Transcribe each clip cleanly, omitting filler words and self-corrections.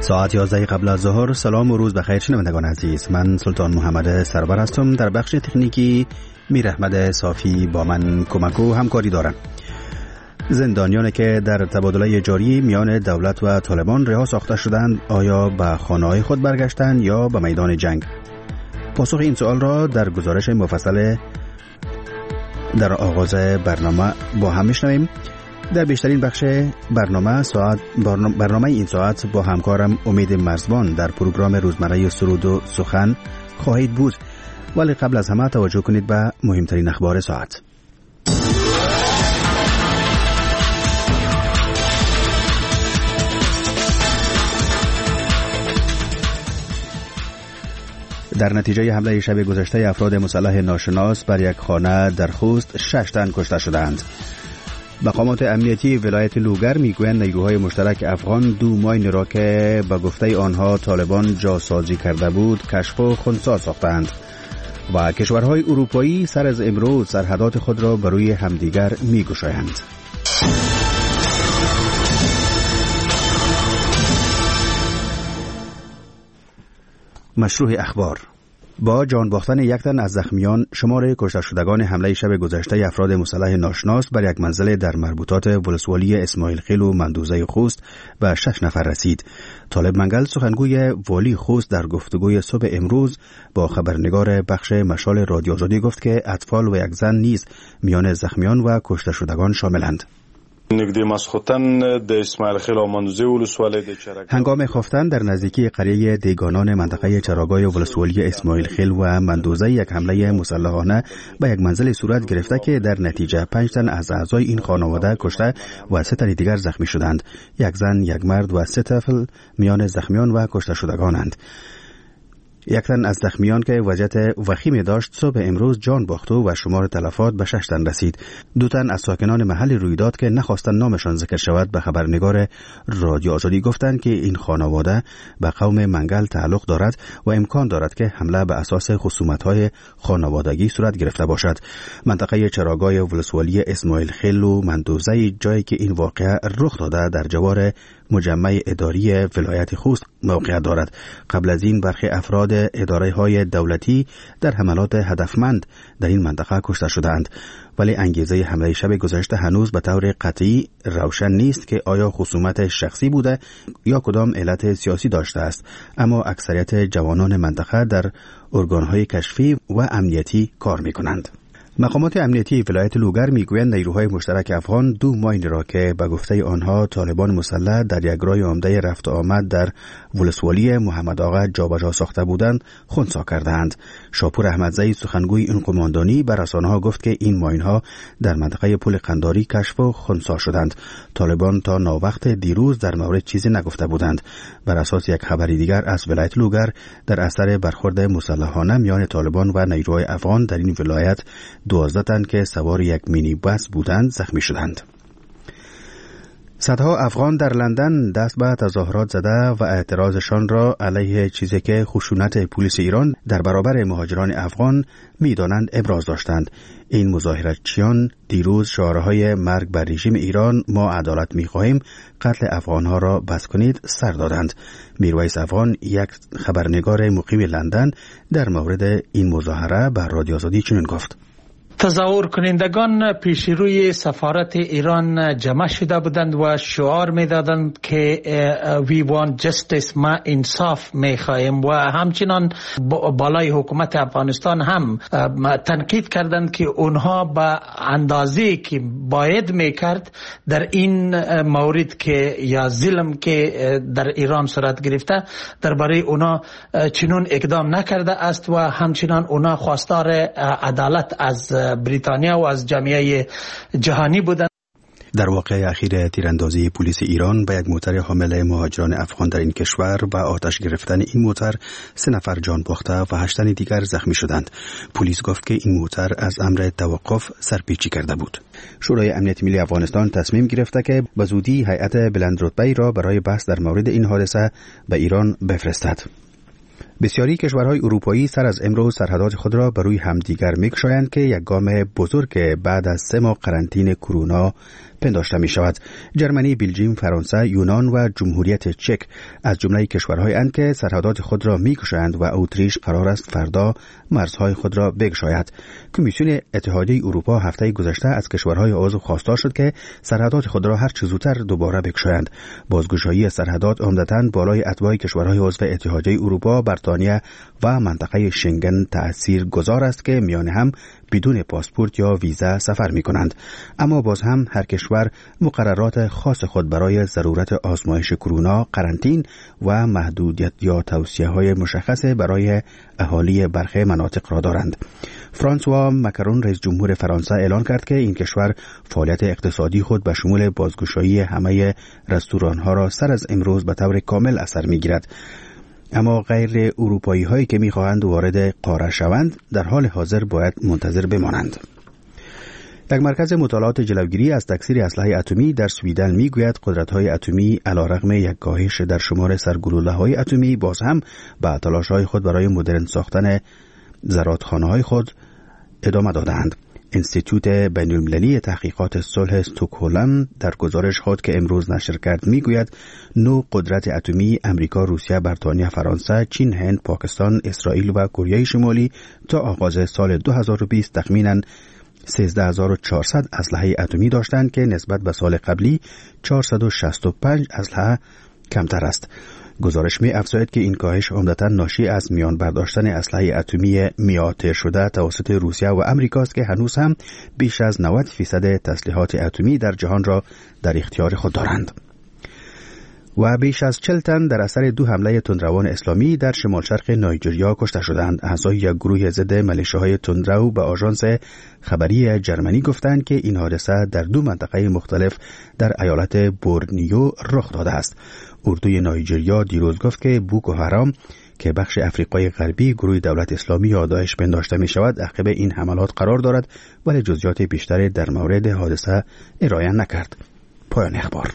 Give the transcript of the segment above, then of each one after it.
ساعت 11 قبل از ظهر. سلام و روز بخیر شنوندگان عزیز، من سلطان محمد سرور هستم. در بخش تکنیکی میر احمد صافی با من کمک و همکاری دارند. زندانیانی که در تبادله جاری میان دولت و طالبان رها ساخته شدند آیا به خانه‌های خود برگشتند یا به میدان جنگ؟ پاسخ این سوال را در گزارش مفصل در آغاز برنامه با هم میشنویم. در بیشترین بخش برنامه این ساعت با همکارم امید مرزبان در پروگرام روزمره سرود و سخن خواهید بود، ولی قبل از همه توجه کنید به مهمترین اخبار ساعت. در نتیجه حمله شب گذشته افراد مسلح ناشناس بر یک خانه در خوست 6 تن کشته شدند. مقامات امنیتی ولایت لوگر میگویند نیروهای مشترک افغان 2 ماین را که به گفته آنها طالبان جاسازی کرده بود کشف و خنثی ساختند و کشورهای اروپایی سر از امروز سرحدات خود را بر روی همدیگر میگشایند. مشروع اخبار. با جان باختن یک تن از زخمیان، شمار کشته شدگان حمله شب گذشته افراد مسلح ناشناس بر یک منزل در مربوطات ولسوالی اسماعیل خیل و مندوزه خوست به 6 نفر رسید. طالب منگل سخنگوی والی خوست در گفتگوی صبح امروز با خبرنگار بخش مشال رادیو آزادی گفت که اطفال و یک زن نیز میان زخمیان و کشته شدگان شاملند. هنگام خفتن در نزدیکی قریه دیگانان منطقه چراگاه ولسوالی اسماعیل خیل و مندوزه یک حمله مسلحانه به یک منزل صورت گرفته که در نتیجه 5 تن از اعضای این خانواده کشته و 3 تن دیگر زخمی شدند. یک زن، یک مرد و 3 طفل میان زخمیان و کشته شدگانند. یک تن از زخمیان که وضعیت وخیم داشت صبح امروز جان باخت و شمار تلفات به 6 تن رسید. 2 تن از ساکنان محل رویداد که نخواستند نامشان ذکر شود به خبرنگار رادیو آزادی گفتند که این خانواده به قوم منگل تعلق دارد و امکان دارد که حمله به اساس خصومت‌های خانوادگی صورت گرفته باشد. منطقه چراگاه ولسوالی اسماعیل خیل و مندوزه جایی که این واقعه رخ داده در جوار مجمع اداری ولایت خوست موقعیت دارد. قبل از این برخی افراد اداره‌های دولتی در حملات هدفمند در این منطقه کشته شدند، ولی انگیزه حمله شب گذشته هنوز به طور قطعی روشن نیست که آیا خصومت شخصی بوده یا کدام علت سیاسی داشته است، اما اکثریت جوانان منطقه در ارگان‌های کشفی و امنیتی کار می‌کنند. مقامات امنیتی ولایت لوگر میگویند نیروهای مشترک افغان 2 ماین را که به گفته آنها طالبان مسلح در یک راه عمده رفت و آمد در ولسوالی محمد آقا جابجا ساخته بودند خنثی کردند. شاپور احمدزی سخنگوی این قماندانی بر رسانه‌ها گفت که این ماین‌ها در منطقه پل قنداری کشف و خنثی شدند. طالبان تا ناوقت دیروز در مورد چیزی نگفته بودند. بر اساس یک خبری دیگر از ولایت لوگر در اثر برخورد مسلحانه میان طالبان و نیروهای افغان در این ولایت 12 تن که سوار یک مینی بس بودند زخمی شدند. صدها افغان در لندن دست به تظاهرات زده و اعتراضشان را علیه چیزی که خشونت پلیس ایران در برابر مهاجران افغان می‌دانند ابراز داشتند. این مظاهراتچیان دیروز شعارهای مرگ بر رژیم ایران، ما عدالت می‌خواهیم، قتل افغان‌ها را بس کنید سر دادند. میرویس افغان، یک خبرنگار مقیم لندن، در مورد این مظاهره به رادیو آزادی چنین گفت: تظاهر کنندگان پیش روی سفارت ایران جمع شده بودند و شعار میدادند که we want justice، ما انصاف میخواهیم، و همچنان بالای حکومت افغانستان هم تنقید کردند که اونها به اندازه‌ای که باید میکرد در این مورد که یا ظلم که در ایران صورت گرفته درباره اونها چنون اقدام نکرده است و همچنان اونها خواستار عدالت از بریتانیا و از جامعه جهانی بودند. در واقع اخیر تیراندازی پلیس ایران به یک موتر حامل مهاجران افغان در این کشور و آتش گرفتن این موتر 3 نفر جان باخته و 8 تن دیگر زخمی شدند. پلیس گفت که این موتر از امر توقف سرپیچی کرده بود. شورای امنیت ملی افغانستان تصمیم گرفته که به زودی هیئت بلندرتبه‌ای را برای بحث در مورد این حادثه به ایران بفرستد. بسیاری کشورهای اروپایی سر از امروز سرحدات خود را بر روی همدیگر می‌گشایند که یک گام بزرگ بعد از 3 ماه قرنطینه کرونا پنداشته می شود. جرمنی، بلژیم، فرانسه، یونان و جمهوریت چک از جمله کشورهای اند که سرحدات خود را می گشایند و اتریش قرار است فردا مرزهای خود را بگشاید. کمیسیون اتحادیه اروپا هفته گذشته از کشورهای عضو خواستار شد که سرحدات خود را هر چه زودتر دوباره بگشایند. بازگشایی سرحدات عمدتاً بالای اتباع کشورهای عضو اتحادیه اروپا، بریتانیا و منطقه شنگن تأثیرگذار است که میان هم بدون پاسپورت یا ویزا سفر می کنند. اما باز هم هر کشور مقررات خاص خود برای ضرورت آزمایش کرونا، قرنطین و محدودیت یا توصیه‌های مشخص برای اهالی برخی مناطق را دارند. فرانسوا ماکرون رئیس جمهور فرانسه اعلان کرد که این کشور فعالیت اقتصادی خود به شمول بازگشایی همه رستوران‌ها را سر از امروز به طور کامل اثر می‌گیرد. اما غیر اروپایی هایی که می‌خواهند وارد قاره شوند در حال حاضر باید منتظر بمانند. یک مرکز مطالعات جلوگیری از تکثیر اسلحه اتمی در سویدن میگوید قدرت‌های اتمی علیرغم یک کاهش در شمار سرگلوله‌های اتمی باز هم به تلاش‌های خود برای مدرن ساختن زرادخانه‌های خود ادامه دادند. انستیتوت بین‌المللی تحقیقات صلح استکهلم در گزارش خود که امروز نشر کرد میگوید 9 قدرت اتمی امریکا، روسیه، بریتانیا، فرانسه، چین، هند، پاکستان، اسرائیل و کره شمالی تا آغاز سال 2020 تخمیناً 13400 اسلحه اتمی داشتند که نسبت به سال قبلی 465 اسلحه کمتر است. گزارش می افزاید که این کاهش عمدتاً ناشی از میان برداشتن اسلحه اتمی میاتر شده توسط روسیه و امریکا است که هنوز هم بیش از 90% تسلیحات اتمی در جهان را در اختیار خود دارند. و بیش از 40 تن در اثر 2 حمله تندروان اسلامی در شمال شرق نایجریا کشته شدند. اعضای یک گروه ضد ملیشه‌های تندرو به آژانس خبری جرمنی گفتند که این حادثه در 2 منطقه مختلف در ایالت بورنیو رخ داده است. اردوی نایجریا دیروز گفت که بوکو حرام که بخش افریقای غربی گروه دولت اسلامی یا داعش پنداشته می شود عقب این حملات قرار دارد، ولی جزئیات بیشتری در مورد حادثه ارائه نکرد. پایان اخبار.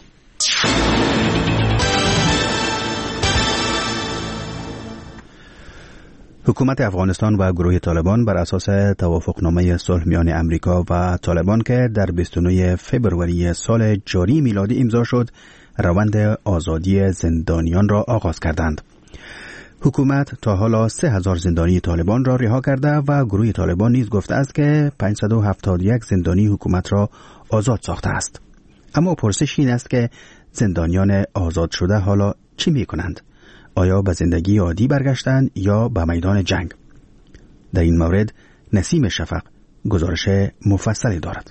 حکومت افغانستان و گروه طالبان بر اساس توافقنامه صلح میان امریکا و طالبان که در 29 فوریه سال جاری میلادی امضا شد، روند آزادی زندانیان را آغاز کردند. حکومت تا حالا 3000 زندانی طالبان را رها کرده و گروه طالبان نیز گفته است که 571 زندانی حکومت را آزاد ساخته است. اما پرسش این است که زندانیان آزاد شده حالا چی می کنند؟ آیا به زندگی عادی برگشتند یا به میدان جنگ؟ در این مورد نسیم شفق گزارش مفصلی دارد.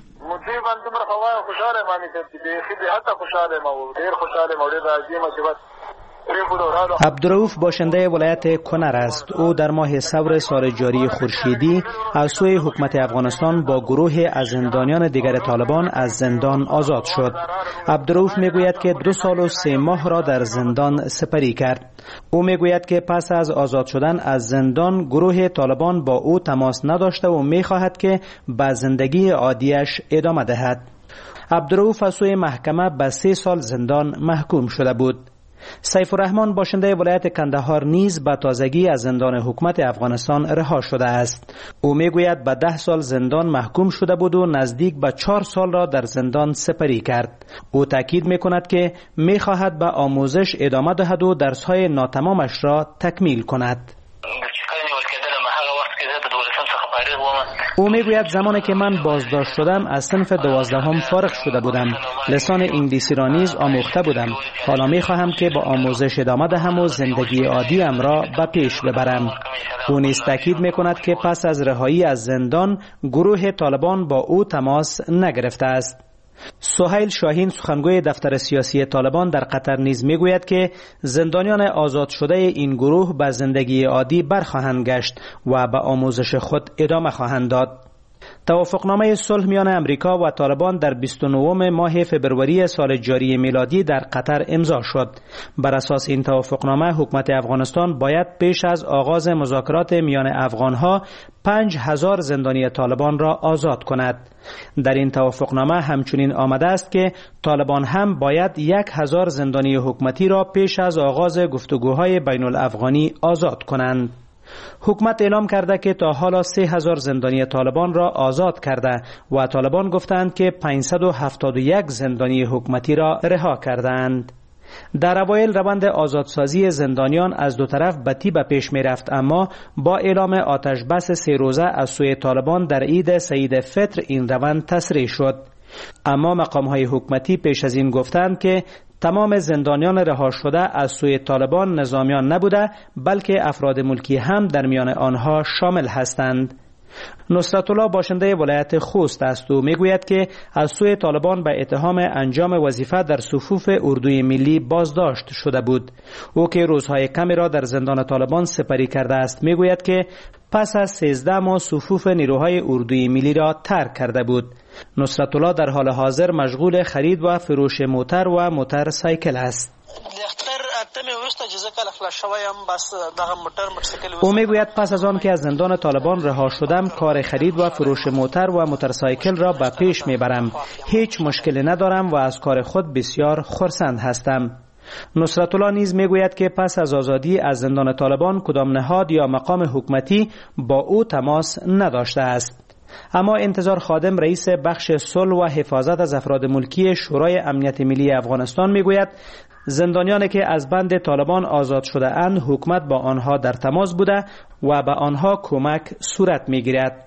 عبدالرؤوف باشنده ولایت کنر است. او در ماه ثور سال جاری خورشیدی از سوی حکومت افغانستان با گروه از زندانیان دیگر طالبان از زندان آزاد شد. عبدالرؤوف میگوید که 2 سال و 3 ماه را در زندان سپری کرد. او میگوید که پس از آزاد شدن از زندان گروه طالبان با او تماس نداشته و میخواهد که به زندگی عادیش ادامه دهد. عبدالرؤوف از سوی محکمه به 3 سال زندان محکوم شده بود. سیف الرحمن باشنده ولایت کندهار نیز به تازگی از زندان حکومت افغانستان رها شده است. او میگوید به 10 سال زندان محکوم شده بود و نزدیک به 4 سال را در زندان سپری کرد. او تاکید میکند که میخواهد به آموزش ادامه دهد و درس‌های ناتمامش را تکمیل کند. او میگوید زمانی که من بازداشت شدم از صنف 12 فارغ شده بودم. لسان انگلیسی را نیز آموخته بودم. حالا میخواهم که با آموزش ادامه دهم و زندگی عادیم را به پیش ببرم. او نیز تاکید میکند که پس از رهایی از زندان گروه طالبان با او تماس نگرفته است. سهیل شاهین سخنگوی دفتر سیاسی طالبان در قطر نیز میگوید که زندانیان آزاد شده این گروه به زندگی عادی برخواهند گشت و به آموزش خود ادامه خواهند داد. توافقنامه صلح میان امریکا و طالبان در 29 ماه فوریه سال جاری میلادی در قطر امضا شد. بر اساس این توافقنامه حکومت افغانستان باید پیش از آغاز مذاکرات میان افغانها 5000 زندانی طالبان را آزاد کند. در این توافقنامه همچنین آمده است که طالبان هم باید 1000 زندانی حکومتی را پیش از آغاز گفتگوهای بین الافغانی آزاد کنند. حکومت اعلام کرده که تا حالا 3000 زندانی طالبان را آزاد کرده و طالبان گفتند که 571 زندانی حکومتی را رها کردند. در اوایل روند آزادسازی زندانیان از دو طرف به تیب پیش می رفت، اما با اعلام آتش بس 3 روزه از سوی طالبان در عید سعید فطر این روند تسریع شد. اما مقام‌های حکومتی پیش از این گفتند که تمام زندانیان رها شده از سوی طالبان نظامیان نبوده، بلکه افراد ملکی هم در میان آنها شامل هستند. نصرت الله باشنده ولایت خوست است و میگوید که از سوی طالبان به اتهام انجام وظیفه در صفوف اردوی ملی بازداشت شده بود. او که روزهای کمی را در زندان طالبان سپری کرده است میگوید که پس از 13 ماه صفوف نیروهای اردوی ملی را ترک کرده بود. نصرت الله در حال حاضر مشغول خرید و فروش موتر و موتورسایکل است. او میگوید پس از آن که از زندان طالبان رها شدم کار خرید و فروش موتر و موتورسایکل را به پیش میبرم. هیچ مشکلی ندارم و از کار خود بسیار خرسند هستم. نصرت الله نیز میگوید که پس از آزادی از زندان طالبان کدام نهاد یا مقام حکومتی با او تماس نداشته است. اما انتظار خادم رئیس بخش صلح و حفاظت از افراد ملکی شورای امنیت ملی افغانستان میگوید زندانیانی که از بند طالبان آزاد شده اند حکومت با آنها در تماس بوده و به آنها کمک صورت میگیرد.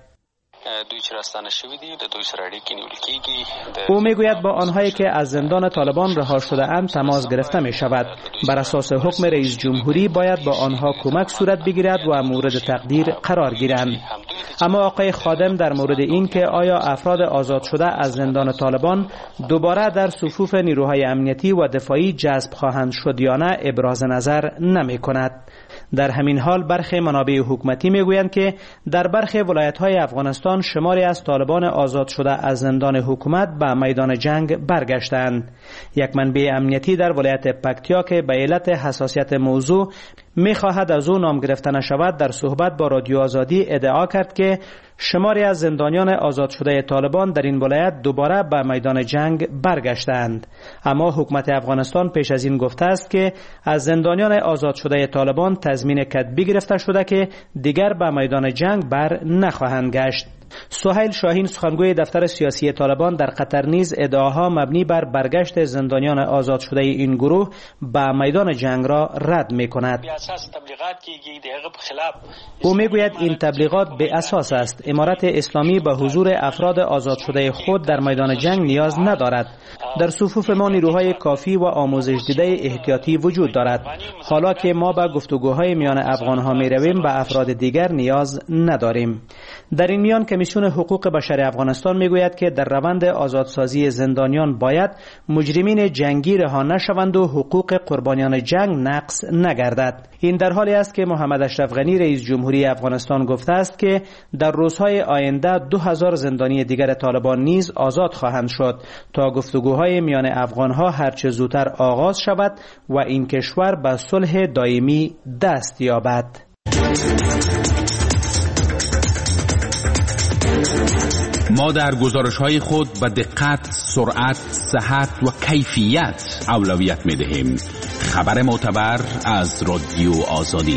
او میگوید با آنهایی که از زندان طالبان رها شده اند تماس گرفته می شود. بر اساس حکم رئیس جمهوری باید با آنها کمک صورت بگیرد و مورد تقدیر قرار گیرند. اما آقای خادم در مورد این که آیا افراد آزاد شده از زندان طالبان دوباره در صفوف نیروهای امنیتی و دفاعی جذب خواهند شد یا نه ابراز نظر نمی کند. در همین حال برخی منابع حکومتی میگویند که در برخی ولایت‌های افغانستان شماری از طالبان آزاد شده از زندان حکومت به میدان جنگ برگشتند. یک منبع امنیتی در ولایت پکتیا که به علت حساسیت موضوع می‌خواهد از او نام گرفته نشود در صحبت با رادیو آزادی ادعا کرد که شماری از زندانیان آزاد شده طالبان در این ولایت دوباره به میدان جنگ برگشتند. اما حکومت افغانستان پیش از این گفته است که از زندانیان آزاد شده طالبان تضمین کتبی گرفته شده که دیگر به میدان جنگ بر نخواهند گشت. سهیل شاهین سخنگوی دفتر سیاسی طالبان در قطر نیز ادعاها مبنی بر برگشت زندانیان آزاد شده این گروه به میدان جنگ را رد می کند. او می گوید این تبلیغات بی اساس است. امارت اسلامی به حضور افراد آزاد شده خود در میدان جنگ نیاز ندارد. در صفوف ما نیروهای کافی و آموزش دیده احتیاطی وجود دارد. حالا که ما به گفتگوهای میان افغانها می رویم به افراد دیگر نیاز نداریم. در این میان کمیسیون حقوق بشر افغانستان میگوید که در روند آزادسازی زندانیان باید مجرمین جنگی رها نشوند و حقوق قربانیان جنگ نقض نگردد. این در حالی است که محمد اشرف غنی رئیس جمهوری افغانستان گفته است که در روزهای آینده 2000 زندانی دیگر طالبان نیز آزاد خواهند شد تا گفتگوهای میان افغانها هرچه زودتر آغاز شود و این کشور به صلح دائمی دست یابد. ما در گزارش‌های خود به دقت، سرعت، صحت و کیفیت اولویت می‌دهیم. خبر معتبر از رادیو آزادی.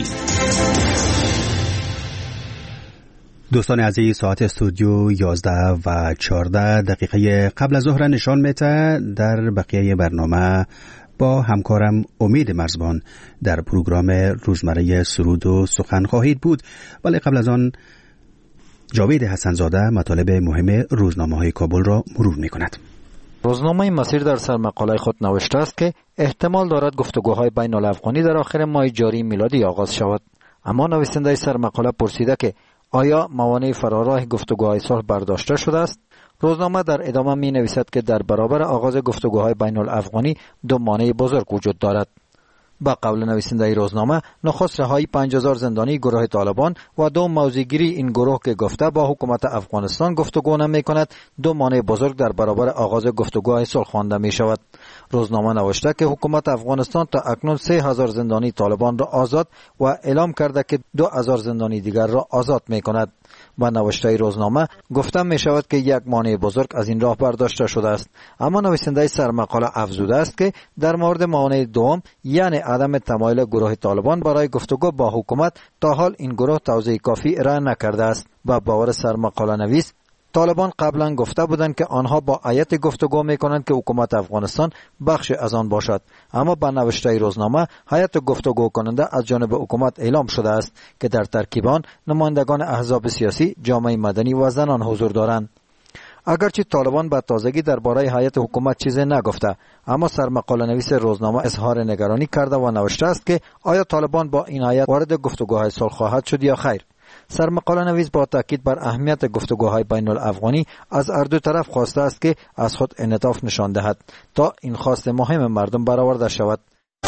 دوستان عزیز، ساعت استودیو 11 و 14 دقیقه قبل از ظهر نشان میده. در بقیه برنامه با همکارم امید مرزبان در پروگرام روزمره سرود و سخن خواهید بود، ولی قبل از آن جاوید حسنزاده مطالب مهم روزنامه‌های کابل را مرور می‌کند. روزنامه مسیر در سرمقاله خود نوشته است که احتمال دارد گفتگوهای بین الافغانی در آخر ماه جاری میلادی آغاز شود. اما نویسنده سرمقاله پرسیده که آیا موانع فراراه گفتگوهای صلح برداشته شده است؟ روزنامه در ادامه می نویسد که در برابر آغاز گفتگوهای بین الافغانی دو مانع بزرگ وجود دارد. با قول نویسنده روزنامه، نخست رهایی 5000 زندانی گروه طالبان و دو موضع‌گیری این گروه که گفته با حکومت افغانستان گفتگو نمی‌کند دو مانع بزرگ در برابر آغاز گفتگوهای صلح خوانده می‌شود. روزنامه نوشته که حکومت افغانستان تا اکنون 3000 زندانی طالبان را آزاد و اعلام کرده که 2000 زندانی دیگر را آزاد می‌کند. و نوشته روزنامه گفته می شود که یک مانع بزرگ از این راه برداشته شده است. اما نویسنده سرمقاله افزوده است که در مورد مانع دوم یعنی عدم تمایل گروه طالبان برای گفتگو با حکومت تا حال این گروه توضیح کافی ارائه نکرده است و باور سرمقاله نویس طالبان قبلا گفته بودند که آنها با هیئت گفتگو میکنند که حکومت افغانستان بخش از آن باشد، اما با نوشته روزنامه هیئت گفتگو کننده از جانب حکومت اعلام شده است که در ترکیب آن نمایندگان احزاب سیاسی، جامعه مدنی و زنان حضور دارند. اگرچه طالبان به تازگی درباره هیئت حکومت چیزی نگفته، اما سرمقاله نویس روزنامه اظهار نگرانی کرده و نوشته است که آیا طالبان با این هیئت وارد گفتگوهای صلح خواهد شد یا خیر. سرمقاله نویس با تاکید بر اهمیت گفتگوهای بین الافغانی از هر دو طرف خواسته است که از خود انعطاف نشان دهد تا این خواست مهم مردم برآورده شود.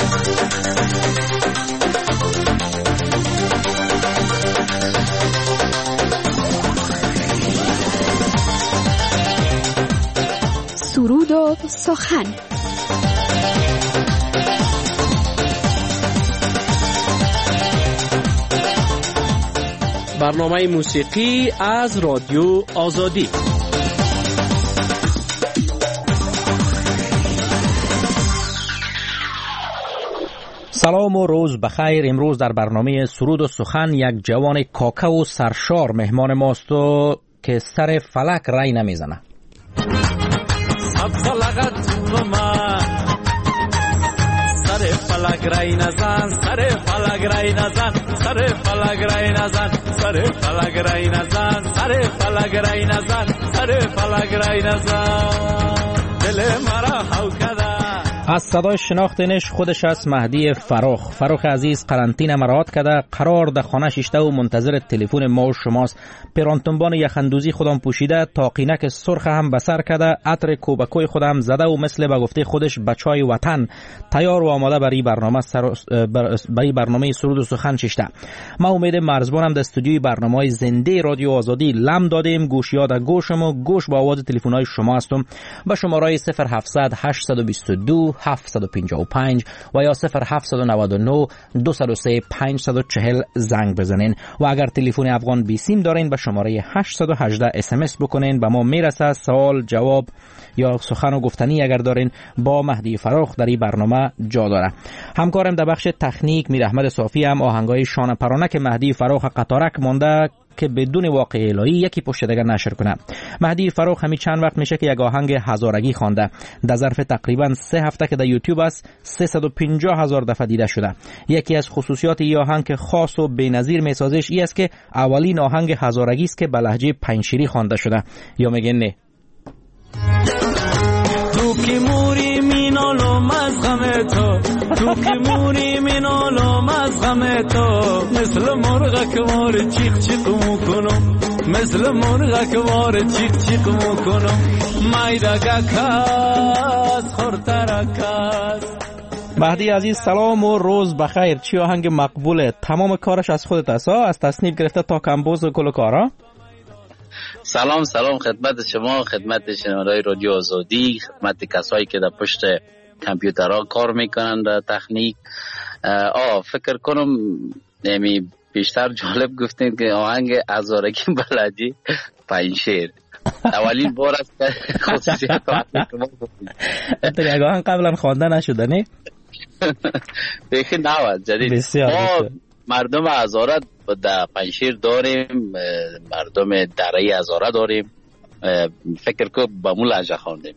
سرود و سخن. برنامه موسیقی از رادیو آزادی. سلام و روز بخیر. امروز در برنامه سرود و سخن یک جوان کاکه و سرشار مهمان ماست و که سر فلک رای نمیزنه. سر فلک رای نزن، سر فلک رای نزن، سر فلک رای نزن، سر فلک رای نزن، سر فلک رای نزن، سر فلک رای نزن، دل مرا حوکده. از صدای شناختنش خودش است مهدی فراخ عزیز قرنطینه مراد کرده، قرار در خانه شیشته و منتظر تلفن ما و شماست. پرانتنبان یخندوزی خودم پوشیده، تاقینک سرخ هم بسر کرده، عطر کوبکوی خودم زده و مثل به گفته خودش بچای وطن تیار و آماده برای برنامه سرود و سخن شیشته. ما امید مرزبانم در استودیوی برنامه‌های زنده رادیو آزادی لم دادیم. گوشیات گوشم و گوش با آواز تلفن‌های شما هستم. با شماره 0700 822 755 و یا 0799 203 540 زنگ بزنین و اگر تلفن افغان بی سیم دارین به شماره 818 SMS بکنین. به ما میرسه سوال جواب یا سخن و گفتنی اگر دارین با مهدی فراخ در این برنامه جا داره. همکارم در بخش تکنیک میر احمد صافی هم آهنگای شانه پرانه که مهدی فراخ قطارک مونده که بدون واقع الهی یکی پشت دیگر نشر کنه. مهدی فراخ همین چند وقت میشه که یک آهنگ هزارگی خوانده. در ظرف تقریبا 3 هفته که در یوتیوب است 350,000 دفعه دیده شده. یکی از خصوصیات این آهنگ که خاص و بی‌نظیر میسازش این است که اولین آهنگ هزارگی است که به لهجه پنجشیری خوانده شده. یا میگن نه تو کی موری مینالم از غم تو کی موری مینالم از غم تو مثل مرغ کوار چیخ چیخ میکنم مثل مرغ کوار چیخ چیخ میکنم مایدگا کاس خورترکاس. مهدی عزیز سلام و روز بخیر. چی آهنگ مقبوله؟ تمام کارش از خودت است، از تصنیف گرفته تا کمبوز و کل کارا؟ سلام خدمت شما، خدمت شنوندگان رادیو آزادی، خدمت کسایی که در پشت کامپیوترها کار میکنن در تکنیک. فکر کنم نمی بیشتر جالب گفتین که آهنگ هزارگی بلدی پنجشیر اولین بار است که خصوصیت شما گفتین. یک آهنگ قبلا خوانده نشده نه؟ بخی نواد جدید. ما مردم هزاره در پنجشیر داریم، مردم دره هزاره داریم، فکر که با مو لهجه خواندیم.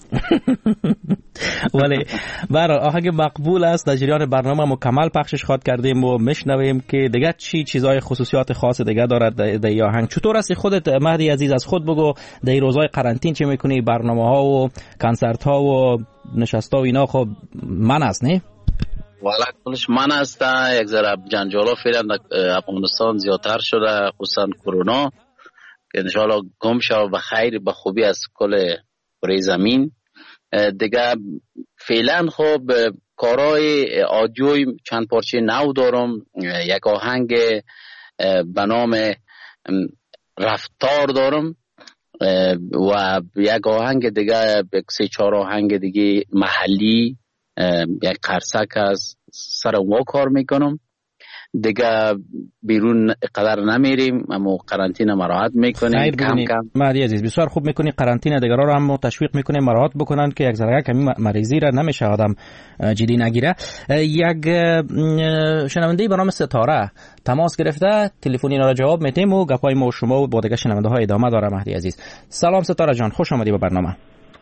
ولی برای آهنگ مقبول است. در جریان برنامه مکمل پخشش خواد کردیم و میشنویم که دیگه چیزای خصوصیات خاص دیگه دارد در این آهنگ. چطور است خودت مهدی عزیز؟ از خود بگو در روزهای قرنطین چه میکنی؟ برنامه ها و کنسرت ها و نشست ها و اینا خب من است نه؟ والا کلش من است. یک ذره جنجالا فعلا در افغانستان زیادتر شده، خصوصا کرونا که انشاءالله گم شود به خیر به خوبی از کل کره زمین. دیگه فعلا خب کارهای آدیوی چند پارچه نو دارم. یک آهنگ به نام رفتار دارم و یک آهنگ دیگه 3-4 آهنگ دیگه محلی، یک قرصک از سر اونها کار میکنم. دیگه بیرون قدر نمیریم، اما قرنطینه مراعات میکنیم کم کم. مهدی عزیز بسیار خوب میکنی، قرنطینه دیگران رو هم تشویق میکنیم مراعات بکنن که یک ذره کمی مریضی را نمیشه آدم جدی نگیره. یک شنونده به نام ستاره تماس گرفته، تلفنی را جواب میدیم و گپای ما و شما و با دیگه شنونده ها ادامه داره. مهدی عزیز سلام ستاره جان، خوش آمدی به برنامه.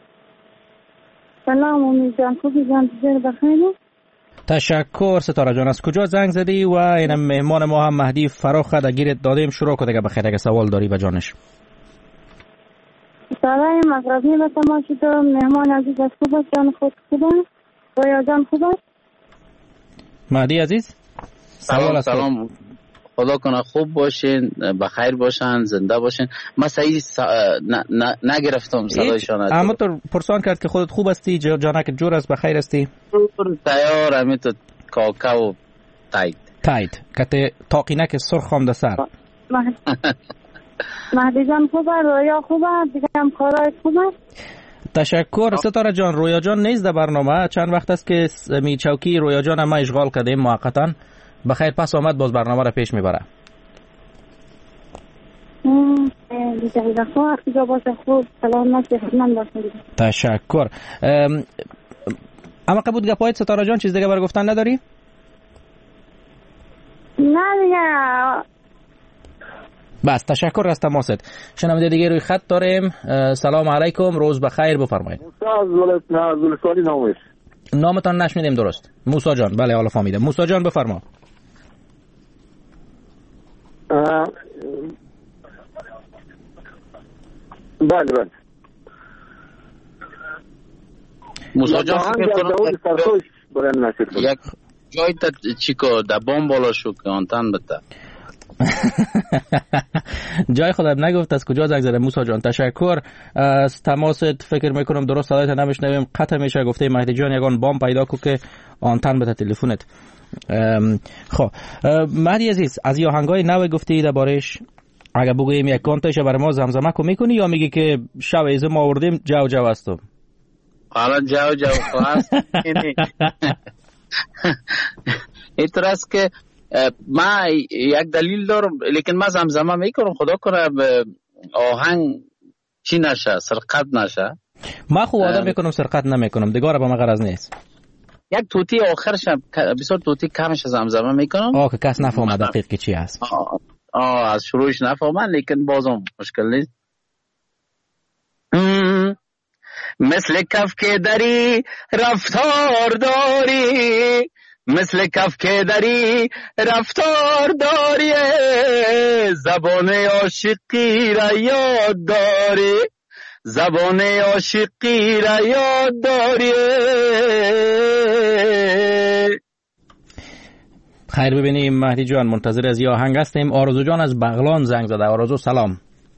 سلام امید جان، خوبی جان؟ بخیر. تشکر ستاره جان. از کجا زنگ زدی و این مهمان ما هم مهدی فراخ در گیرت دادیم، شروع کن دیگه بخیر. اگه سوال داری به جانش. سلام مغربی به تماشا دارم. مهمان عزیز از خوب است جان؟ خود خوب است؟ رویا جان خوب است؟ مهدی عزیز سلام. خدا کنه خوب باشین، بخیر باشن، زنده باشین. من صحیح نگرفتم صدایشان. اما تو پرسان کرد که خودت خوب هستی، جانک جور است، بخیر هستی؟ تیار همی تو کاکا و تایید که تاقینک سرخ هم ده سر. مهدی جان خوب است؟ رویا خوب است؟ دیگه هم کارای خوب است؟ تشکر ستاره جان. رویا جان نیست در برنامه، چند وقت است که می چوکی رویا جان ما اشغال کردیم موقتا. بخیر پس آمد، باز برنامه را پیش میبره. تشکر. اما قبول گپایت ستاره جان چیز دیگه برای گفتن نداری؟ نه دیگه بس. تشکر از تماست. شنونده دیگه روی خط داریم. سلام علیکم، روز بخیر، بفرمایید. نامتان نشنیدیم درست. موسی جان. بله حالا فهمیدم. موسی جان بفرما. بله موسی جان یک جای تا چیکو در بام بالا شو که آنتن بده. جای خودم نگفت از کجا زنگ زده. موسی جان تشکر از تماست. فکر میکنم درست صدایت نمیشنویم، قطع میشه. گفته مهدی جان یگان بام پیدا کو که آنتن بده تلفنت. خب مهدی عزیز از یه آهنگای نو گفتی دربارش، اگه بگوییم یک کانتش برای ما زمزمه کو میکنی یا میگی که شب ایزه ما آوردیم جو هستم؟ حالا جو خواست اینطور است که ما یک دلیل دارم، لیکن ما زمزمه میکنم خدا کنه آهنگ چی نشه، سرقت نشه. ما خوب آدم میکنم سرقت نمیکنم، دیگه با ما غرض نیست. یک توتی آخرش بسیار توتی کمش زمزمه میکنم که کس نفهمه دقیق که چی هست. از شروعش نفهمن، لیکن بازم مشکل نیست. مثل کف که داری رفتار داری، مثل کف که داری رفتار داری، زبان عاشقی را یاد داری، زبان عاشقی را یاد داری. خیر ببینیم مهدی جان، منتظر از یه آهنگ هستیم. آرزو جان از بغلان زنگ زده. آرزو سلام.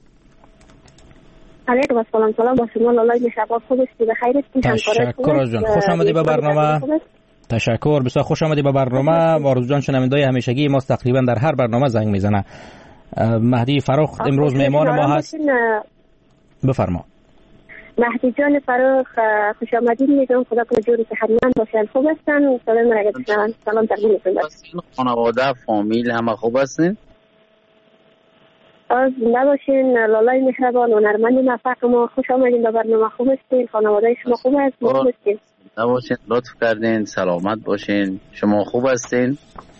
علیکم السلام. سلام با شما لالای مشابه خوب استی بخیر استی؟ تشکر جان، خوش آمدی به برنامه. تشکر، بسیار خوش آمدی به برنامه. آرزو جان شنوندای همیشگی ماست، تقریبا در هر برنامه زنگ میزنه. مهدی فراخ امروز مهمان ما هست. بفرما. مهدی جان فراخ خوش آمدید میگم. خدا کنه جوری که حتما باشن، خوب هستن؟ سلام علیکم. سلام تقدیم میکنم. خانواده فامیل همه خوب هستین؟ از زنده باشین. لالای مهربان و هنرمند موفق ما، خوش آمدین به برنامه. خوب هستین؟ خانواده شما خوب است؟ خوب هستین؟ زنده باشین، لطف کردین، سلامت باشین. شما خوب هستین؟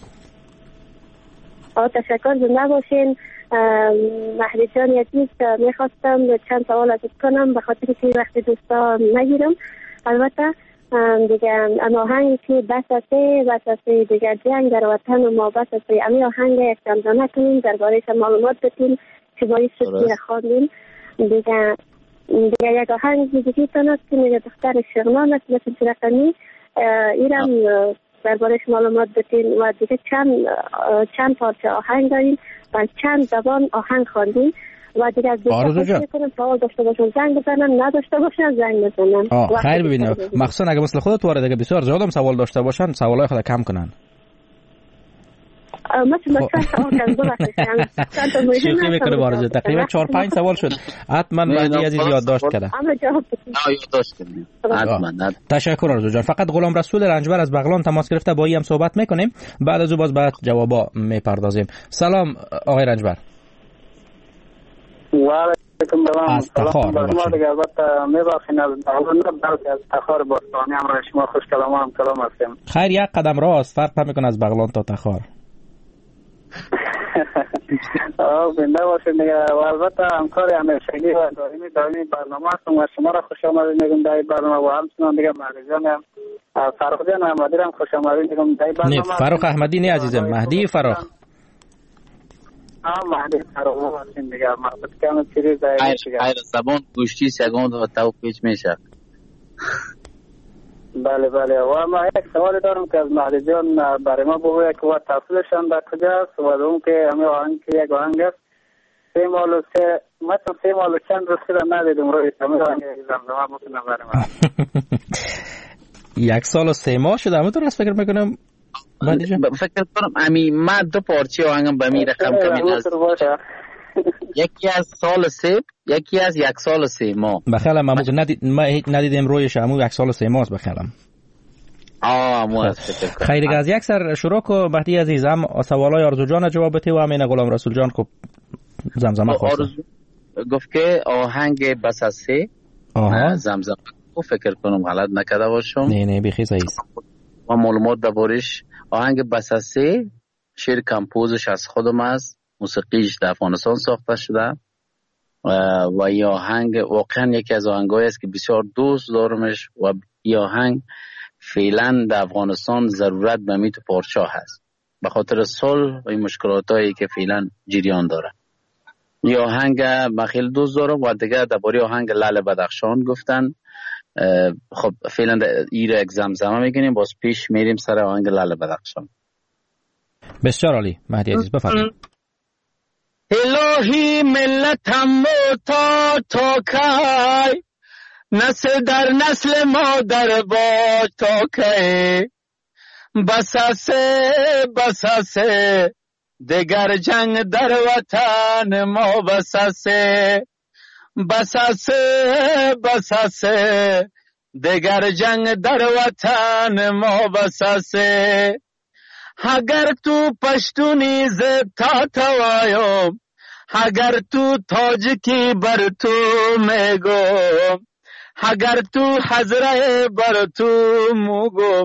تشکر، زنده باشین. مهدی جان یکیز میخواستم چند سوال ازت کنم به خاطر که وقت دوستا نگیرم. البته دیگه آهنگی که بس است دیگه جنگ در وطن و ما بس است، امی آهنگ یک زمزمه کنیم درباره‌اش معلومات بدیم که باید شکلی خواندیم. دیگه یک آهنگ دیگه تنست که میگه دختر شغنان است مثل رقمی، ایرم درباره‌اش معلومات بدیم. و دیگه چند پارچه آهنگ داریم و چند زبان آهنگ خواندیم. و دیگه از دوستان کنم سوال داشته باشن زنگ بزنن، نداشته باشن زنگ بزنن. خیر ببینید، مخصوصا اگه مثل خودت وارد اگه بسیار زیاد هم سوال داشته باشن سوالای خود کم کنن. مثلا شوخی میکنه بارجو. تقریبا 4-5 سوال شد. حتما مهدی عزیز یادداشت کرده. یادداشت کردیم. حتما. تشکر آرزو جان. فقط غلام رسول رنجبر از بغلان تماس گرفته، با هم صحبت میکنیم، بعد از او باز بعد جوابا میپردازیم. سلام آقای رنجبر. از تخار دیگه البته میبخشین از بغلان نه بلکه از تخار باستانی هم را شما خوش کلام هم کلام هستیم. خیر یک قدم راست، فرق نمیکنه از بغلان تا تخار. بنده باشید دیگه. و البته همکار همیشگی و دائمی برنامه هستم و شما را خوش آمدید میگم در برنامه و همچنان دیگه مهدی جان هم فرخ جان احمدی هم خوش آمدید میگم در برنامه. نه فرخ احمدی نه عزیزم، مهدی فرخ. مهدی فرخ هستیم دیگه. مربوط کنم چیزی خیر زبان گوشتی سگاند و تو پیچ میشه. بله و ما یک سوال دارم که از مهدی جان برای ما بگوید که وقت تفصیلشان در کجاست و اون که همه آهنگ که یک آهنگ است 3 ماه و 3 ماه و چند روز را ندیدم روی همه آهنگ زمزمه بکنم برای ما. 1 سال و 3 ماه شده همونطور است فکر میکنم مهدی جان. فکر کنم من 2 پارچه آهنگم به می رقم کمی است. یکی از سال 3 یکی از 1 سال و 3 ماه. بخیلم ما ندیدیم رویش، همون 1 سال و 3 ماه بخیلم. خیلی از یک سر شروع کو مهدی عزیز. هم سوالای آرزو جان جواب بده و همین غلام رسول جان کو زمزمه خواسته. گفت که آهنگ بس از 3 زمزمه کو فکر کنم غلط نکرده باشم. نه بخی صحیح است. ما معلومات دربارش آهنگ بس از 3 شعر کمپوزش از خودم است، موسیقیش در افغانستان ساخته شده و این آهنگ واقعا یکی از آهنگایی است که بسیار دوست دارمش و این آهنگ فعلا در افغانستان ضرورت به میت پارچه هست به خاطر صلح و این مشکلاتایی که فعلا جریان داره. این آهنگ من خیلی دوست دارم و دیگه درباره آهنگ لعل بدخشان گفتن. خب فعلا ایره یک زمزمه میگنیم، باز پیش میریم سر آهنگ لعل بدخشان. بسیار عالی مهدی عزیز بفرمایید. الهی ملتم تا کی نسل در نسل ما در باج تا کی بساسه دگر جنگ در وطن ما بساسه دگر جنگ در وطن ما بساسه اگر تو پشتونی زتا توایم اگر تو تاجکی بر تو میگم اگر تو حضره بر تو موگم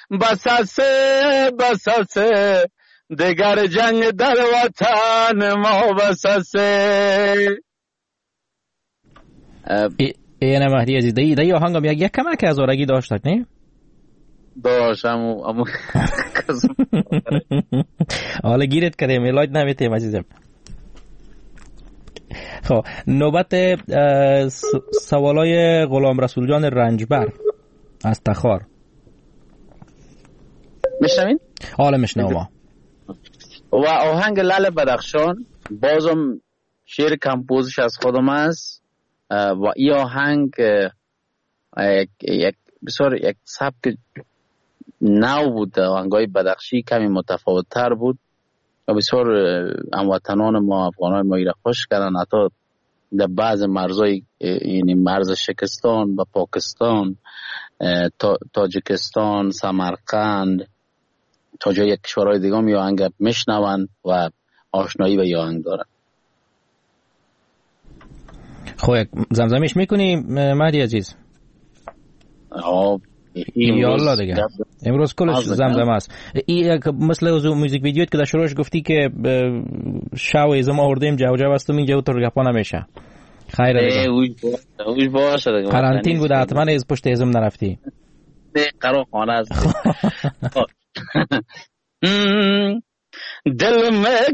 بساسه دگر جنگ در وطن ما بساسه. اینه مهدی عزیز دی آهنگم یک کمک از آرگی داشتک نه؟ داشتم حالا گیرت کردیم علاج نمیتیم عزیزم. خب نوبت سوالای غلام رسول جان رنجبر از تخار. میشنوین؟ حالا میشنوم. و آهنگ لعل بدخشان بازم شعر کمپوزش از خودم است و این آهنگ یک سبک نو بود. آهنگای بدخشی کمی متفاوت تر بود و بسیار هموطنان ما افغانای ما را خوش کردن. حتی در بعض مرزهای یعنی مرز شکستان و پاکستان، تاجیکستان، سمرقند تا جای کشورهای دیگه هم آهنگ میشنون و آشنایی به آهنگ دارن. خب زمزمیش میکنی مهدی عزیز؟ یالا دیگه امروز کلش زمزمه است. این مثل از موزیک ویدیویت که در شروعش گفتی که شاو ازم آوردیم جو است و اینجا تو گپا نمیشه. خیره دیگه اوش باشه دیگه. قرنطین بود حتما از پشت ازم نرفتی. نه قرار خانه است. دل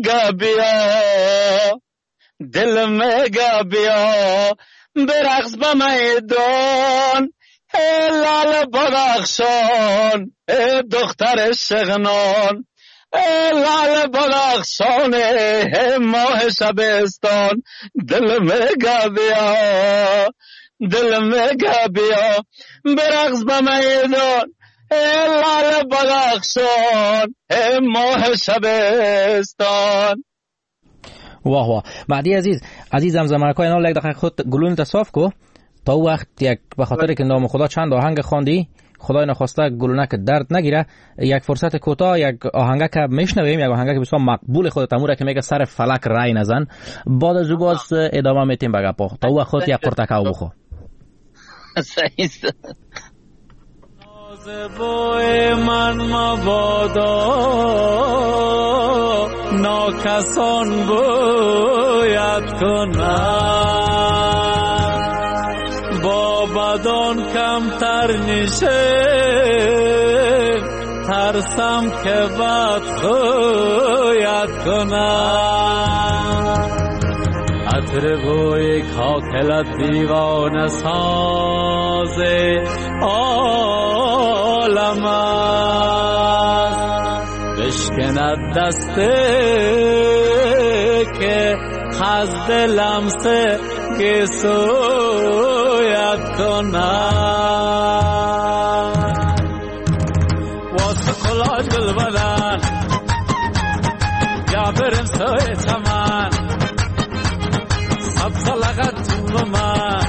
میگا بیا برقص به میدان لعل بدخشان دختر شغنان لعل بدخشان ماه شبستان دل میگا بیا برقص به میدان لال بدخشان ماه شبستان. واه واه مهدی عزیز زمزمه کوی نال یک دقیقه خود گلون تصاف کو تا وقت یک به خاطر که نام خدا چند آهنگ خواندی خدای نخواسته گلونک درد نگیره یک فرصت کوتاه یک آهنگ که میشنویم یک آهنگ که بسیار مقبول خود تموره که میگه سر فلک رای نزن بعد از باز ادامه میتیم بگه پا تا وقت خود یک قرتکاو بخو نازبوی من مبادا ناکسان بوید کنم با بدان کمتر نیشه ترسم که بد خوید کنم عطر بوی کاکلت دیوانه ساز عالم است بشکند دسته که خزد لمسه گسوید کنم واسه کلاج گل بدن یا برم سوی چمن سبز لغت تو من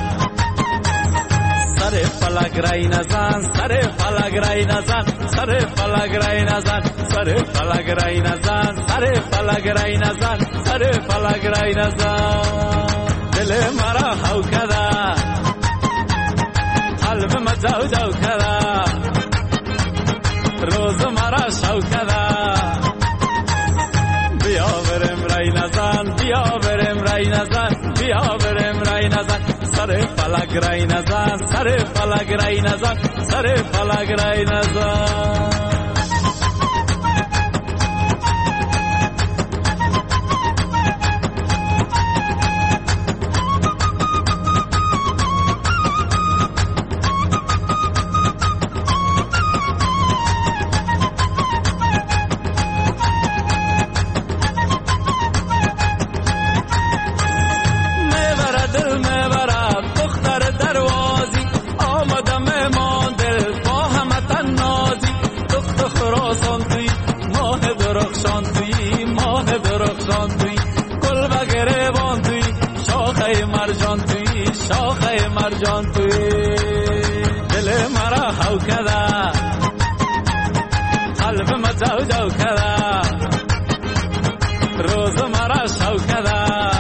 سر فلک رای نزن سر فلک رای نزن سر فلک رای نزن سر فلک رای نزن سر فلک رای نزن سر فلک رای نزن دل مرا خو کده قلب ما جو جو کده روز مرا شو کده بیا برم رای نزن بیا برم رای نزن بیا برم رای نزن سر فلک رای نزن سر فلک رای نزن سر فلک رای نزن مرجان توی دل مرا خو کده قلب ما جو جو کده روز مرا شو کده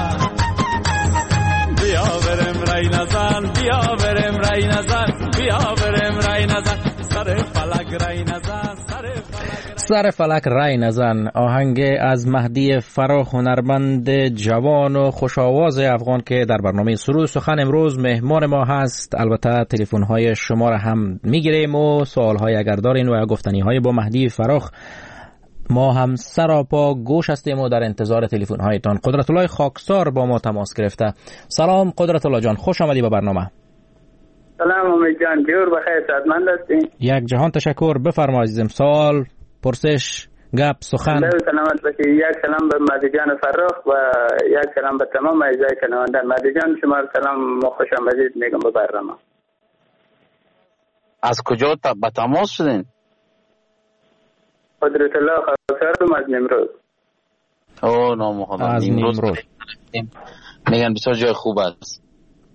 بیا برم رای نزن بیا برم رای نزن بیا برم رای نزن سر فلک رای نزن سر فلک رای نزن آهنگ از مهدی فراخ هنرمند جوان و خوش‌آواز افغان که در برنامه سرود سخن امروز مهمان ما هست. البته تلفن های شما را هم میگیریم و سوال های اگر دارین و گفتنی های با مهدی فراخ ما هم سراپا گوش هستیم و در انتظار تلفن هایتان. قدرت الله خاکسار با ما تماس گرفته. سلام قدرت الله جان، خوش آمدی به برنامه. سلام امید جان، جور بخیر، سعادتمند هستین؟ یک جهان تشکر. بفرما عزیزم، سوال، پرسش، گپ، سخن. سلامت باشی. یک سلام به مهدی جان فراخ و یک سلام به تمام اعضای شنوندگان. مهدی جان شما سلام و خوش آمدید میگم به برنامه. از کجا به تماس شدین؟ قدرت الله خاکسار از نیمروز. اوه نام خدا، از نیمروز. میگن بسیار جای خوب است.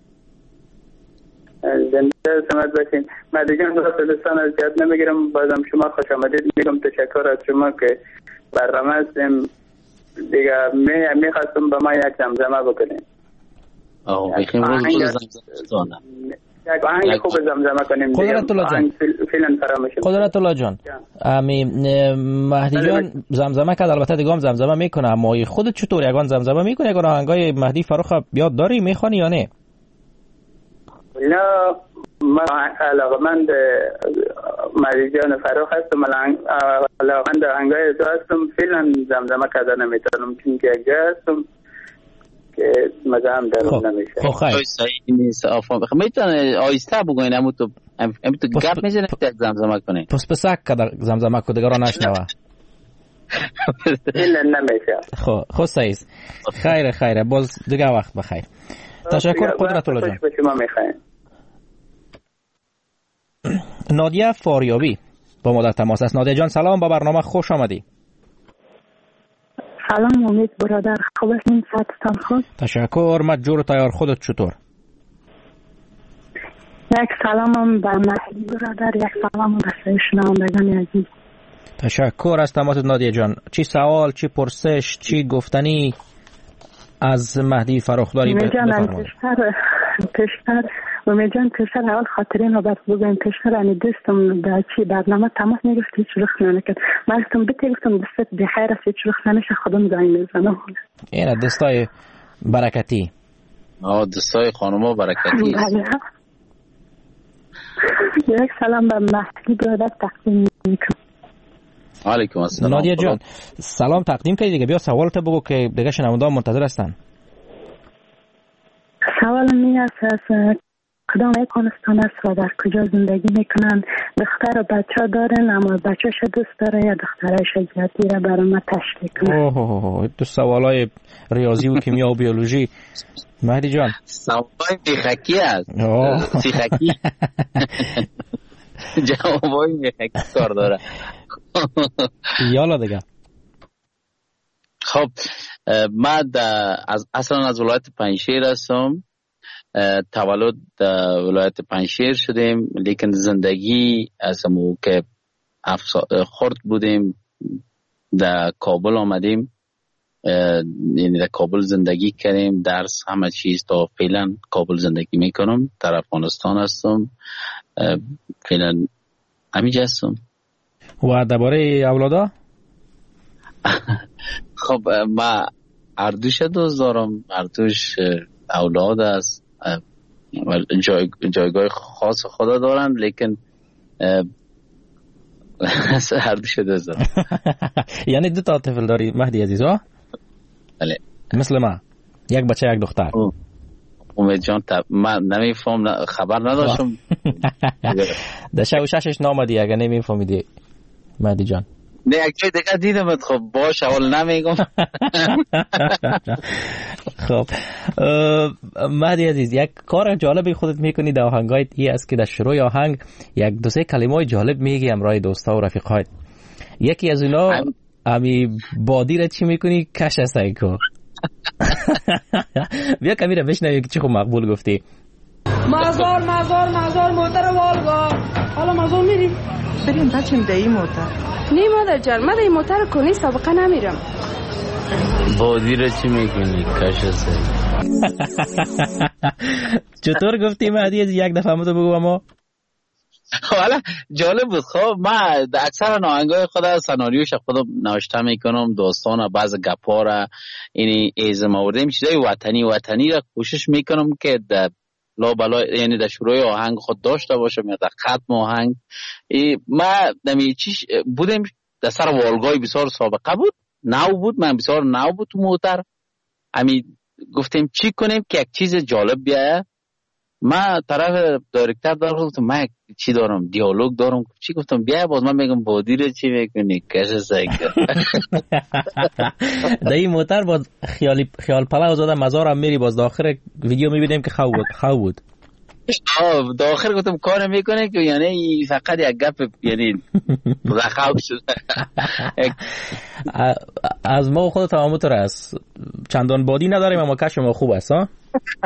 زنده سلامت باشین. مهدی جان دوستان از جهت نمیگیرم، بازم شما خوش آمدید میگم. تشکر از شما که برنامه هستیم دیگه. میخواستم به ما یک زمزمه بکنیم. بخیم روز بود زمزمه یک آهنگ خوب زمزمه کنیم. قدرت الله جان، قدرت الله جان، مهدی جان زمزمه کرد، البته دیگه هم زمزمه میکنه، اما خودت چطور یگان زمزمه میکنی؟ اگر آهنگای مهدی فراخ یاد داری میخوانی یا نه؟ نه، من علاقمند مهدی جان فراخ هستم، علاقمند آهنگای تو هستم. فعلا زمزمه کردن نمیتونم چون که اگه هستم که مزه هم درون نمیشه. خیلی صحیح نیست. میتونه آیسته بگوین، اما تو گپ میزنه که زمزمه کنی. پس پسک که زمزمه که دیگران نشنوه. فعلا نمیشه. خب صحیح. خیره باز دیگه وقت بخیر. تشکر قدرت الله جان. نادیه فاریابی با ما در تماس است. نادیه جان سلام، با برنامه خوش آمدی. سلام امید برادر، خوب هستین؟ صحتتان خوب؟ تشکر. مجور تیار، خودت چطور؟ یک سلامم به مهدی برادر، یک سلام به شنوندگان عزیز. تشکر از تماست نادیه جان. چی سوال، چی پرسش، چی گفتنی از مهدی فراخداری بفرمایید. پیشتر امید جان پیشتر اول خاطرین رو برات بگم. پیشتر امی دوستم در چی برنامه تماس میگفت هیچ رخ نمیکرد. من گفتم گفتم دستت بخیر است، هیچ رخ نمیشه، خودم زنگ میزنم. اینا دوستای برکتی. دوستای خانوما برکتی. یک سلام به مهدی برادر تقدیم میکنم. علیکم السلام. نادیه جان سلام تقدیم کردی دیگه، بیا سوالت بگو که دیگه شنوندگان منتظر هستن. سوال می است از کدام افغانستان است و در کجا زندگی میکنن؟ دختر و بچه دارن اما بچه‌ش دوست داره یا دخترش جدی را برای ما تشریح کنه؟ دو سوالای ریاضی و کیمیا و بیولوژی. مهدی جان سوالای میخکی است. سیخکی. جوابای میخکی کار داره. یالا دیگه. خب من اصلا از ولایت پنجشیر هستم. تولد ولایت پنجشیر شدیم، لیکن زندگی از موقع خرد بودیم در کابل آمدیم، یعنی در کابل زندگی کردیم، درس همه چیز تا فعلا کابل زندگی میکنم. در افغانستان هستم فعلا، همینجا هستم. و درباره اولادا؟ خب ما اردوش دوست دارم، اردوش اولاد است، جایگاه خاص خدا دارن، لیکن اردوش دوست دارم. یعنی دو تا طفل داری مهدی عزیز ها؟ بله. مثل ما یک بچه یک دختر. امید جان من نمیفهم، خبر نداشتم. در شب و ششش نامدی اگر نمیفهمیدی مهدی جان. نه یک جای دیگه دیدم. خب باش اول نمیگم. خب مهدی عزیز یک کار جالبی خودت میکنی در آهنگایت این است که در شروع آهنگ یک دو سه کلمه جالب میگی همراه دوستا و رفیقایت. یکی از اونا امی بادی را چی میکنی؟ کش سایکو. بیا کمی را بشنوی که چی خوب مقبول گفتی. مزار موتر والگا. حالا مزار میری؟ بریم بچیم در این موتر. نی مادر جان، من در این موتر کنی سابقه نمیرم. بادی را چی میکنی؟ کش سایکو. چطور گفتی مهدی؟ یک دفعه همون تو بگو اما. حالا جالب بود. خب من اکثر آهنگای خود سناریوش خودم نوشته میکنم، داستان بعض گپا را یعنی از موردم چیزای وطنی را کوشش میکنم که در لا بلا یعنی در شروع آهنگ خود داشته باشم یا در ختم آهنگ. ما نمیچیش بودیم در سر والگای بسیار سابقه بود، نو بود، من بسیار نو بود تو موتر. امی گفتیم چی کنیم که یک چیز جالب بیایه. ما طرف دایرکتر دارم، گفتم من چی دارم، دیالوگ دارم، چی گفتم بیا باز من میگم بادی رو چی میکنی کش سایکل. در این موتر باز خیال پلاو زده مزار هم میری، باز داخل ویدیو میبینیم که خو بود. داخل گفتم کار میکنه که یعنی فقط یک گپ یعنی رخاو شده. از ما خود تمامتر است، چندان بادی نداریم اما کش ما خوب است ها.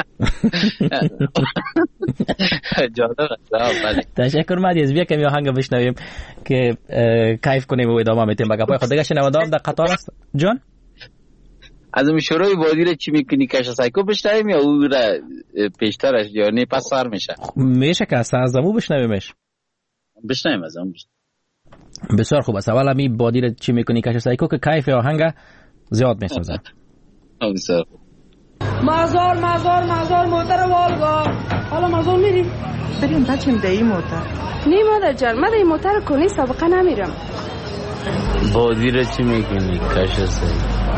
تشکر مهدی از بیا کمی آهنگ بشنویم که کیف کنیم و ادامه میتیم با گپای خود. دیگه شنوندگان در قطار است جان. از اون شروع بادی رو چی میکنی کش سایکو بشنویم یا او را پیشترش یعنی پس سر میشه؟ میشه که از امو بشنویمش. بشنویم از امو. بسیار خوب است. اول همی بادی رو چی میکنی کش سایکو که کیف آهنگ زیاد میسازه. بسیار خوب. مزار موتر والگا. حالا مزار میری؟ بریم بچیم در این موتر. نی مادر جان، من در این موتر کنی سابقه نمیرم. بادی را چی میکنی کش سایکو.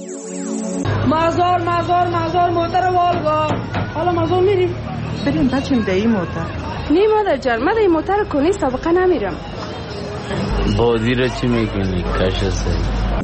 مزار موتر والگا. حالا مزار میری؟ بریم بچیم در این موتر. نی مادر جان، من در این موتر کنی سابقه نمیرم. بادی را چی میکنی کش سایکو.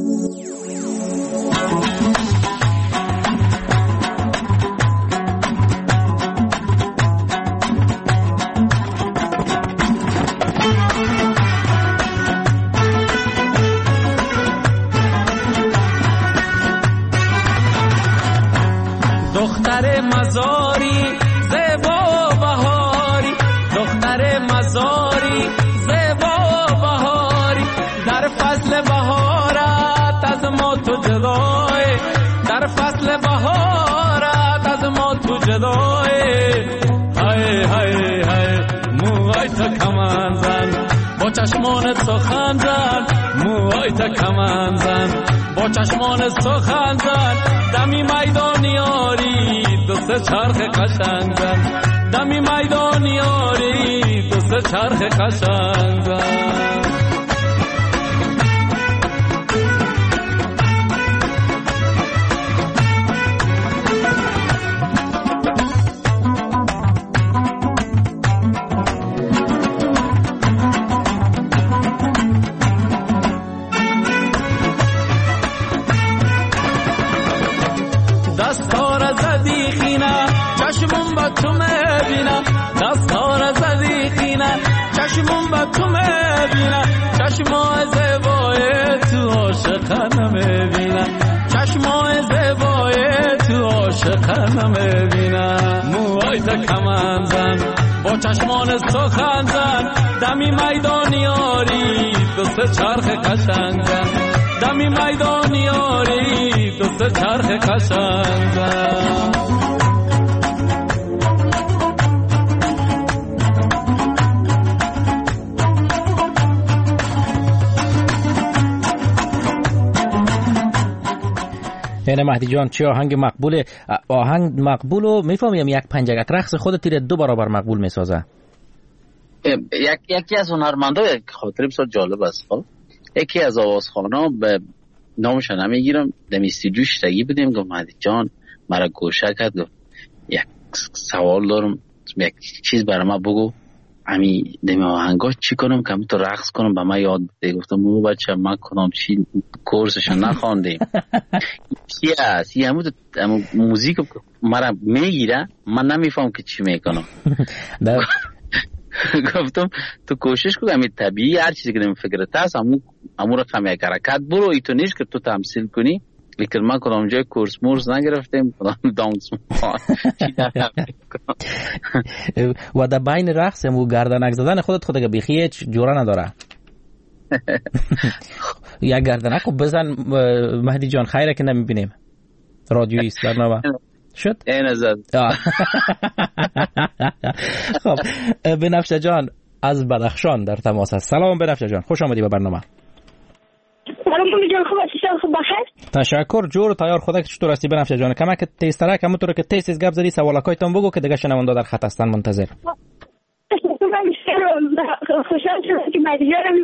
چشمان سخن زن موهای تا کمن زن با چشمان سخن زن دمی میدان یاری دو سه چرخ قشنگ زن دمی میدان یاری دو سه چرخ قشنگ زن دستار زدی خینه چشمون با تو میبینه دستار زدی خینه چشمون با تو میبینه چشمای زیبای تو عاشقانه میبینه چشمای زیبای تو عاشقانه میبینه موهای تا کمن زن با چشمان سخن زن دمی میدان یاری دو سه چرخ قشنگ زن دمی میدان یاری دو سه چرخ قشنگ زن یعنی مهدی جان چه آهنگ مقبوله؟ آهنگ مقبولو میفهمیم یک پنجگک رقص خود تیر 2 برابر مقبول میسازه. یکی از هنرمندا یک خاطره بسیار جالب است. یکی از آوازخوانا به نامش نمیگیرم در استودیو شتگی بودیم گفت مهدی جان مرا گوشه کرد گفت یک سوال دارم یک چیز برای من بگو امی دمی آهنگا چی کنم که تو رقص کنم به من یاد بده. گفتم مو بچه من کنم چی کورسشو نخواندیم چی است یه همون موزیک مرا میگیره من نمیفهم که چی میکنم. گفتم تو کوشش کن همین طبیعی هر چیزی که در فکرت هست همون رقم یک حرکت برو ای تو نیست که تو تمثیل کنی لیکن من کدام جای کورس مورس نگرفتیم کدام دانس و در بین رقص و گردنک زدن خودت خود بیخی هیچ جوره نداره. یک گردنک بزن مهدی جان خیره که نمیبینیم رادیویست برنامه شد این ازد. خب بنفشه جان از بدخشان در تماس است. سلام بنفشه جان خوش آمدی به برنامه. سلام جان خوب هستی خوب بخیر. تشکر جور تیار خودت چطور هستی بنفشه جان؟ کمک تیزتره که همونطور که تیز گپ زدی سوالکایتون بگو که دیگه شنوندا در خط هستن منتظر. خوشحال شدم که مهدی جان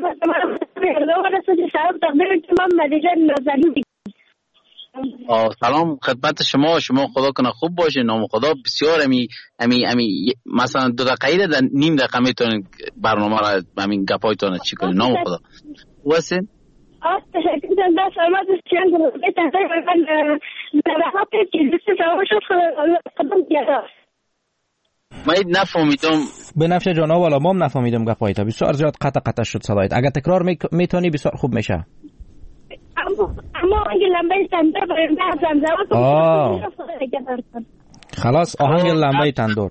می‌بینم. سلام خدمت شما خدا کنه خوب باشه نام خدا بسیار امی مثلا 2 دقیقه در نیم دقیقه میتونین برنامه را همین گپایتون چی کنین نام خدا واسین تشکر دست آمد چند من نفهمیدم بنفشه جان والا ما هم نفهمیدم گپایتا بسیار زیاد قطع شد صدایت. اگر تکرار میتونی بسیار خوب میشه. اما اگه لمبه تندور برای زمزمه خلاص آهنگ لمبه تندور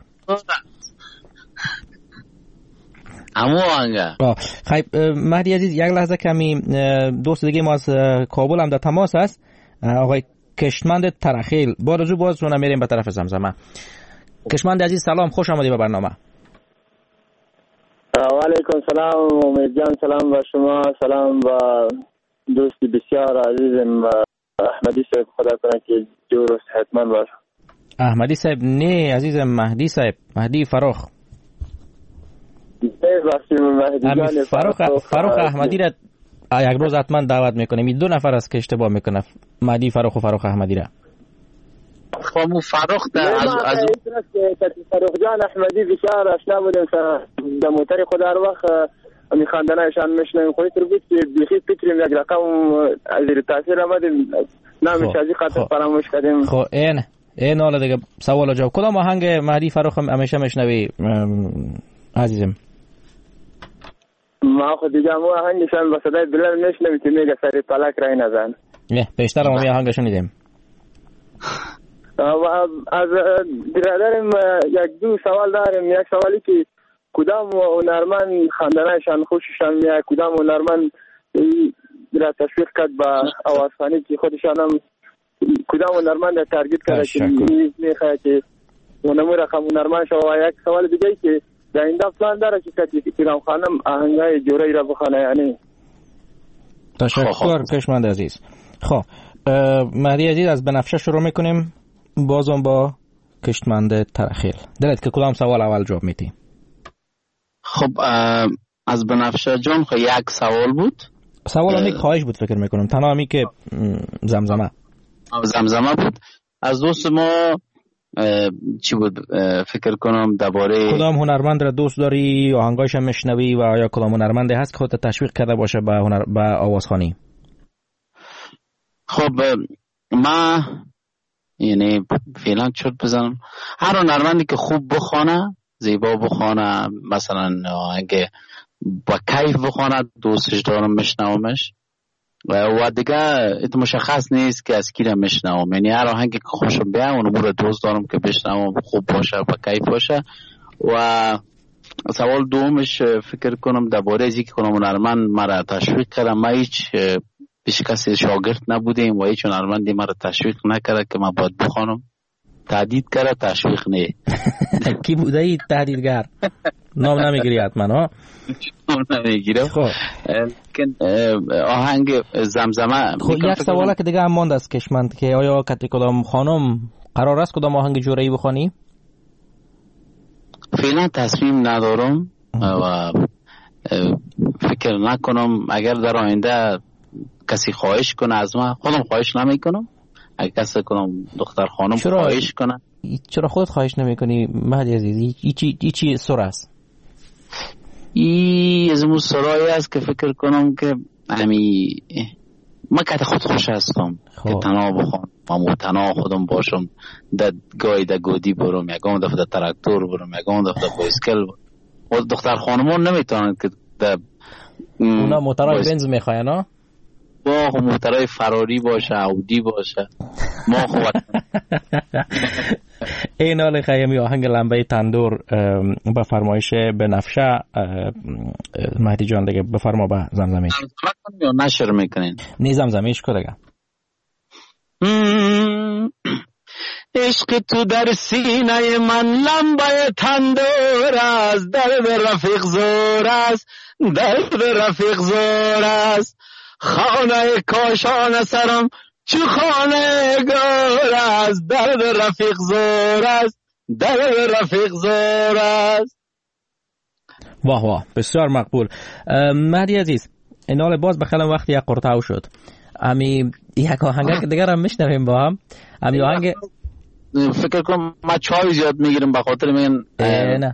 امو آهنگه. خیب مهدی عزیز یک لحظه کمی دوست دیگه ما از کابل هم در تماس است آقای کشمند ترخیل با رجوع باز رو نمیریم به طرف زمزمه. کشمند عزیز سلام خوش آمدی به برنامه. و علیکم سلام امید جان سلام و شما سلام و دوستی بسیار عزیزم احمدی صاحب خدا کنه که جور و صحتمند باشه. احمدی صاحب نه عزیزم مهدی صاحب مهدی فراخ فراخ احمدی را یک روز حتما دعوت میکنیم. این 2 نفر است که اشتباه میکنه مهدی فراخ و فراخ احمدی را. خامو فراخ از فراخ جان احمدی بسیار آشنا بودیم در موتر خود هر وقت میخواندنشان میشنیم خودی تر بود که بیخی فکریم یک رقم زیر تاثیر آمدیم نامش از این خاطر فراموش کردیم. خب این حالا دیگه سوال و جواب کدام آهنگ مهدی فراخ همیشه میشنوی عزیزم؟ ما خود دیگه همون آهنگشان با صدای بلند میشنوی که میگه سر فلک رای نزن. بیشتر همون آهنگ شنیدیم. از برادرم 1-2 سوال دارم. یک سوالی که کدام هنرمند خواندنشان خوششان میاد کدام هنرمند را تشویق کرد با آوازخوانی که خودشان هم کدام هنرمند را تارگت کرده که میخواد که اونمو رقم هنرمند شو. و یک سوال دیگه که در این پلان داره که پیرام خانم آهنگای جوری را بخونه یعنی. تشکر کشمند عزیز. خب مهدی عزیز از بنفشه شروع میکنیم بازم با کشمند ترخیل. دلت که کدام سوال اول جواب میدی؟ خب از بنفشه جان خب یک سوال بود. سوال همی خواهش بود فکر میکنم، تنها همی که زمزمه بود. از دوست ما چی بود فکر کنم درباره کدام هنرمند را دوست داری، آهنگایش هم میشنوی و آیا کدام هنرمندی هست که خودت تشویق کرده باشه به آوازخوانی؟ خب ما یعنی فعلا چرت بزنم هر هنرمندی که خوب بخونه، زیبا بخونه، مثلا اگه با کیف بخونه دوستش دارم میشنومش و دیگه مشخص نیست که از کی را میشنوم، یعنی هر آهنگی که خوشم بیاد اون رو دوست دارم که بشنوم، خوب باشه با کیف باشه. و سوال دومش فکر کنم درباره ازی که کنم هنرمند مرا تشویق کرده، ما هیچ پیش کسی شاگرد نبودیم و هیچ هنرمندی مرا تشویق نکرده که من باید بخونم. تهدید کرده، تشویق نه. کی بوده ای تهدیدگر؟ نام نمیگیری حتما ها؟ نام نمیگیرم. خب آهنگ زمزمه. خب یک سواله که دیگه هم ماند از کشمند که آیا کتی کدام خانم قرار است کدام آهنگ جورایی بخوانی؟ فعلا تصمیم ندارم و فکر نکنم اگر در آینده کسی خواهش کنه از من، خودم خواهش نمی کنم. اگر کسی کنم دختر خانم خواهش کنه. چرا خودت خواهش نمی کنی مهدی عزیز؟ ای چی سر است؟ ای از اون سرایی است که فکر کنم که من که خود خوش هستم که تنها بخوام و تنها خودم باشم، گاهی در گودی برم، یکم دفعه در تراکتور برم، یکم دفعه در بایسکل برم. دختر خانمون نمیتونن که اونا موترهای بنز میخواین ها؟ با موترهای فراری باشه، اودی باشه. ما خوب این حال خیمی آهنگ لمبه تندور به فرمایش بنفشه مهدی جان دیگه بفرما به زمزمیش. یا نشر میکنین؟ نی زمزمیش که دیگه. عشق تو در سینه من لمبه تندور است، درد رفیق زور است، درد رفیق زور است. خانه کاشان سرم چو خانه گور است، درد رفیق زور است، درد رفیق زور است. واه واه بسیار مقبول. مهدی عزیز این حال باز بخیلم وقتی یک قرطاو شد امی یک آهنگ که دیگر هم میشنویم با هم. امی آهنگ فکر کنم ما چای زیاد میگیرم به خاطر من نه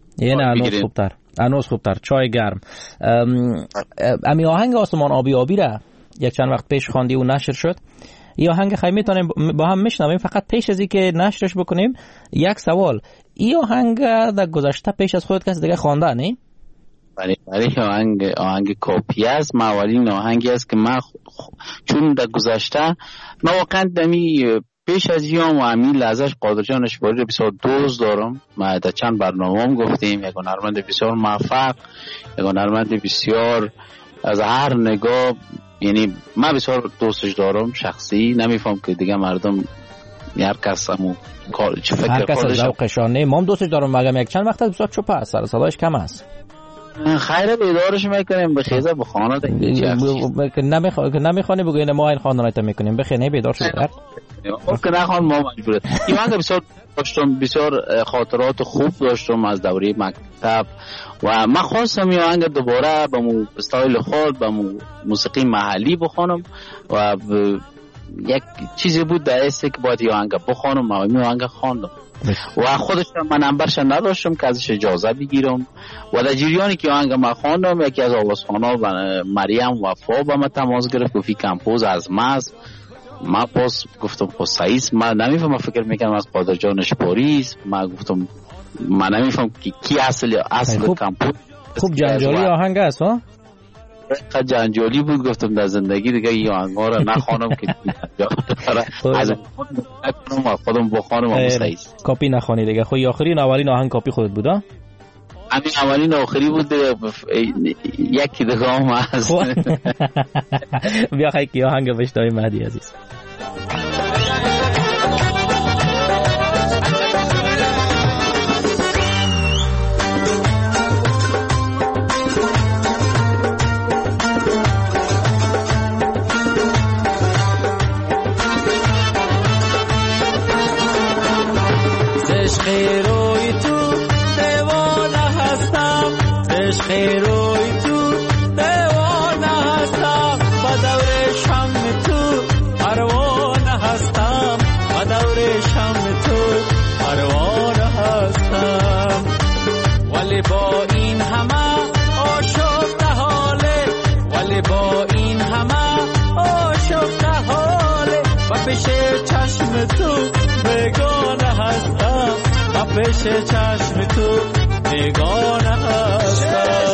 انوز خوبتر چای گرم. امی آهنگ آسمان آبی آبی را یک چند وقت پیش خواندی و نشر شد. این آهنگ خیلی میتونیم با هم میشنویم. فقط پیش از این که نشرش بکنیم یک سوال، این آهنگ در گذشته پیش از خودت کسی دیگه خوانده نه؟ بله آهنگ کپی است. ما اولین آهنگی است که ما چون در گذشته ما واقعا دمی پیش از یوم و امی لحظهش قادرجان اشباری بسیار دوست دارم. ما در چند برنامه هم گفتیم یک هنرمند بسیار موفق، یک هنرمند بسیار از هر نگاه، یعنی من بسیار دوستش دارم شخصی. نمیفهم که دیگه مردم هر کس همون چه فکر هر کس ذوقشان نه. ما دوستش دارم مگم یک چند وقت بسیار چوپ است، سر صداش کم است. خیره بیدارش میکنیم بخیزه بخانه نمیخوانی بگو اینه ما این خاندانیت میکنیم بخینه بیدار شده که نخوان ما مجبوره. این آهنگ بسیار داشتم، بسیار خاطرات خوب داشتم از دوره مکتب و من خواستم این آهنگ دوباره به مو استایل خود به موسیقی محلی بخونم و یک چیزی بود در است که باید این آهنگ بخونم و این آهنگ خواندم و خودش من نمبرش نداشتم که ازش اجازه بگیرم و در جریانی که آهنگ من خواندم یکی از آوازخوانا مریم وفا با من تماس گرفت گفت کمپوز از ماست. ما پس گفتم خب سعیس من نمیفهم، فکر میکنم از قادرجان اشپاریست. ما گفتم من نمیفهم کی اصل کمپوز. خوب جنجالی آهنگ است ها؟ خیلی جنجالی بود. گفتم در زندگی دیگه این آهنگا رو نخوانم که از خودم بخوانم و سعیس کاپی نخوانی دیگه. خب آخرین اولین آهنگ کاپی خودت بود ها؟ همین اولین آخری بود. یکی دیگه هم هست. بیا خیلی که آهنگ بشنویم مهدی عزیز. روی تو دیوانه هستم با دور شم تو پروانه هستم با دور شم تو پروانه هستم ولی با این همه آشفته حاله ولی با این همه آشفته حاله و پیش چشم تو بیگانه هستم و پیش چشم تو بیگانه هستم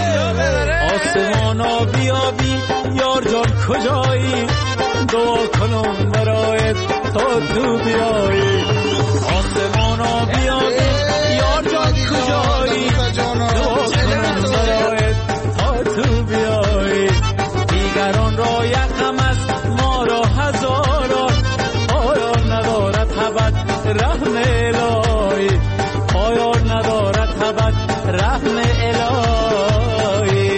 آسمانا بیابی یار جان کجایی دعا کنم برایت تا تو بیایی آسمانا بیابی یار جان کجایی دعا کنم برایت تا تو بیایی دیگران را یکم است ما را هزاران پایان ندارد ابد رحم الهی پایان ندارد ابد رحم الهی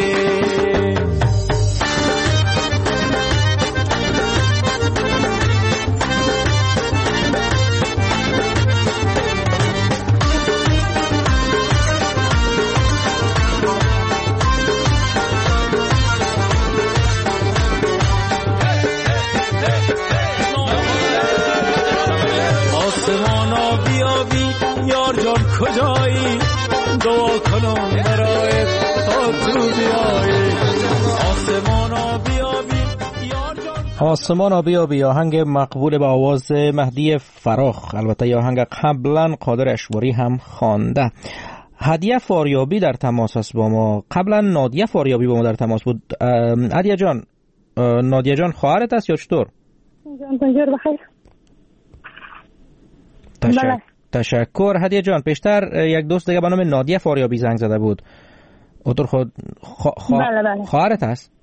آسمانا بیابی یار جان کجایی دعا کنم برایت تا تو بیایی آسمانا بیابی یار جان آسمانا بیابی آهنگ مقبول با آواز مهدی فراخ. البته این آهنگ قبلا قادر اشواری هم خوانده. هدیه فاریابی در تماس است با ما. قبلا نادیه فاریابی با ما در تماس بود. هدیه جان، نادیه جان خواهرت است یا چطور؟ جان بخیر. تشکر هدیه جان. پیشتر یک دوست دیگه به نام نادیه فاریابی زنگ زده بود. اوتر خود بله. خواهرت است؟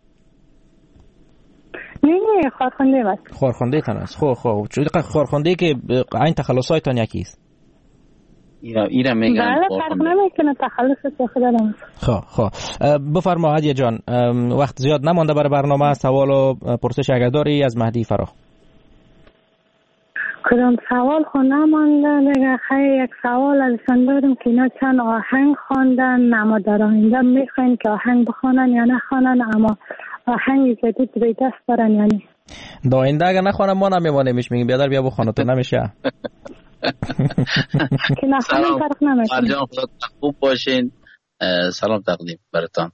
نه خواهرخونده است. خواهرخونده تان است. خب چون خواهرخونده که این تخلصایتان یکی است. اینا میگن بله فرق نمیکنه تخلص خودم. خب بفرما هدیه جان، وقت زیاد نمانده برای برنامه. سوال و پرسش اگر داری از مهدی فراخ. کدام سوال خو نمانده دیگه. خیلی یک سوال ازشان داریم که اینا چند آهنگ خواندن، اما در آینده میخواین که آهنگ بخوانن یا نخوانن، اما آهنگ جدید روی دست دارن یعنی در آینده اگر نخوانم ما نمیمانیمش، میگیم بیادر بیا بخوان تو نمیشه که نخوانم فرق نمیشه. مرجان خود خوب باشین. سلام تقدیم براتان.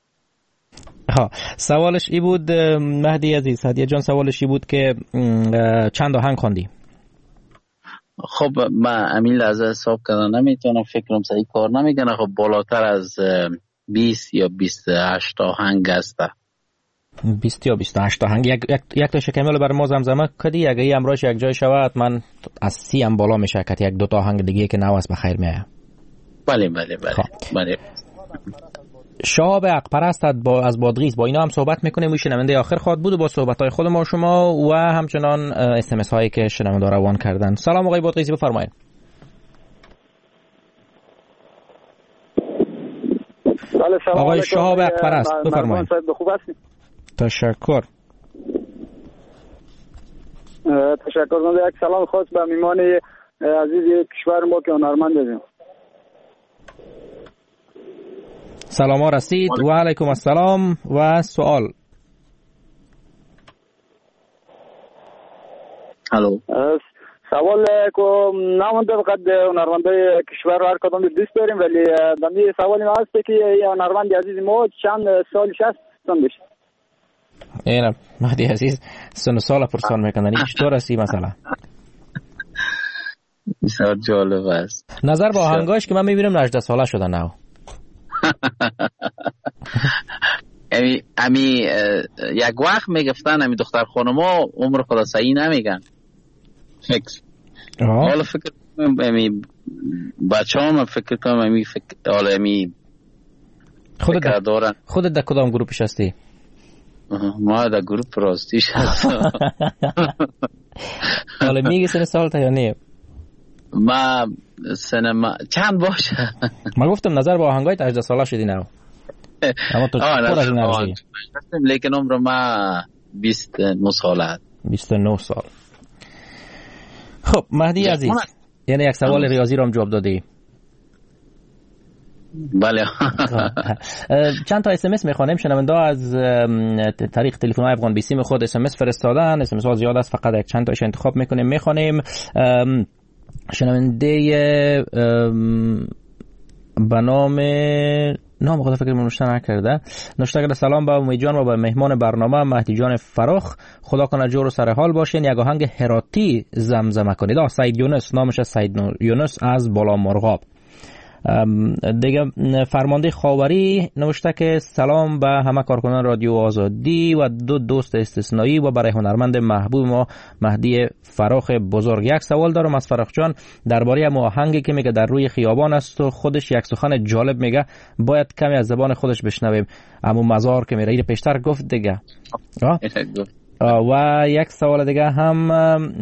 سوالش ای بود مهدی عزیز، هدیه جان سوالش ای بود که چند آهنگ خواندی؟ خب من امین لحظه حساب کردن نمیتونم، فکرم صحیح کار نمیکنه. خب بالاتر از 20 یا 28 آهنگ هسته. 20 یا 28 آهنگ. یک تا شکمیل برای ما زمزمه کدی اگه ای امراش یک جای شود من از 30 هم بالا میشه که یک دو تا آهنگ دیگه که نواز بخیر میایه. بله. شهاب حقپرست از بادغیس با اینا هم صحبت میکنیم. شنونده آخر خواد بود و با صحبت‌های خود ما شما و همچنان SMS هایی که شنونده روان کردن. سلام آقای بادغیسی، بفرمایید. آقای شهاب حقپرست بفرمایید. خوب هستید؟ تشکر. تشکر. یک سلام خاص به میهمان عزیز کشور ما که هنرمند هستیم. سلام ها رسید. و علیکم السلام. و سوال. الو. سوال که نمونده فقط هنرمندای کشور هر کدام دوست داریم، ولی دمی سوال ما هست که هنرمند عزیز ما چند سالش هست سنش؟ اینا مهدی عزیز سن سال پرسان میکنن چطور هستی مثلا؟ بسیار جالب است. نظر با آهنگاش که من میبینم 18 ساله شده نو. امی یک وقت میگفتن امی دختر خانما عمر خدا صحیح نمیگن. فکر حالا فکر کنم امی بچه هم فکر کنم امی حالا امی خودت در کدام گروپش هستی؟ ما در گروپ راستیش هستم. حالا میگی سن سال تا یا نه؟ ما سینما چند باشه؟ من گفتم نظر با آهنگای 18 ساله شدی نه. اما تو پر از نمیشی. لیکن عمر ما 29 ساله. 29 سال. خب مهدی عزیز، یعنی یک سوال ریاضی رو هم جواب دادی. بله. چند تا SMS میخوانیم. شنونده از طریق تلفن افغان بیسیم خود SMS فرستادن. SMS ها زیاد است، فقط یک چند تاش انتخاب میکنیم میخوانیم. شنونده به نام خدا فکر منوشته نکرده. نوشته کرده سلام به امید جان و به مهمان برنامه مهدی جان فراخ، خدا کنه جور و سر حال باشین. یک آهنگ هراتی زمزمه کنید. سید یونس، نامش سید یونس از بالا مرغاب. دیگه فرمانده خاوری نوشته که سلام به همه کارکنان رادیو آزادی و دو دوست استثنایی و برای هنرمند محبوب ما مهدی فراخ بزرگ. یک سوال دارم از فراخ جان درباره آهنگی که میگه در روی خیابان است و خودش یک سخن جالب میگه، باید کمی از زبان خودش بشنویم. اما مزار که میره پیشتر گفت دیگه. و یک سوال دیگه هم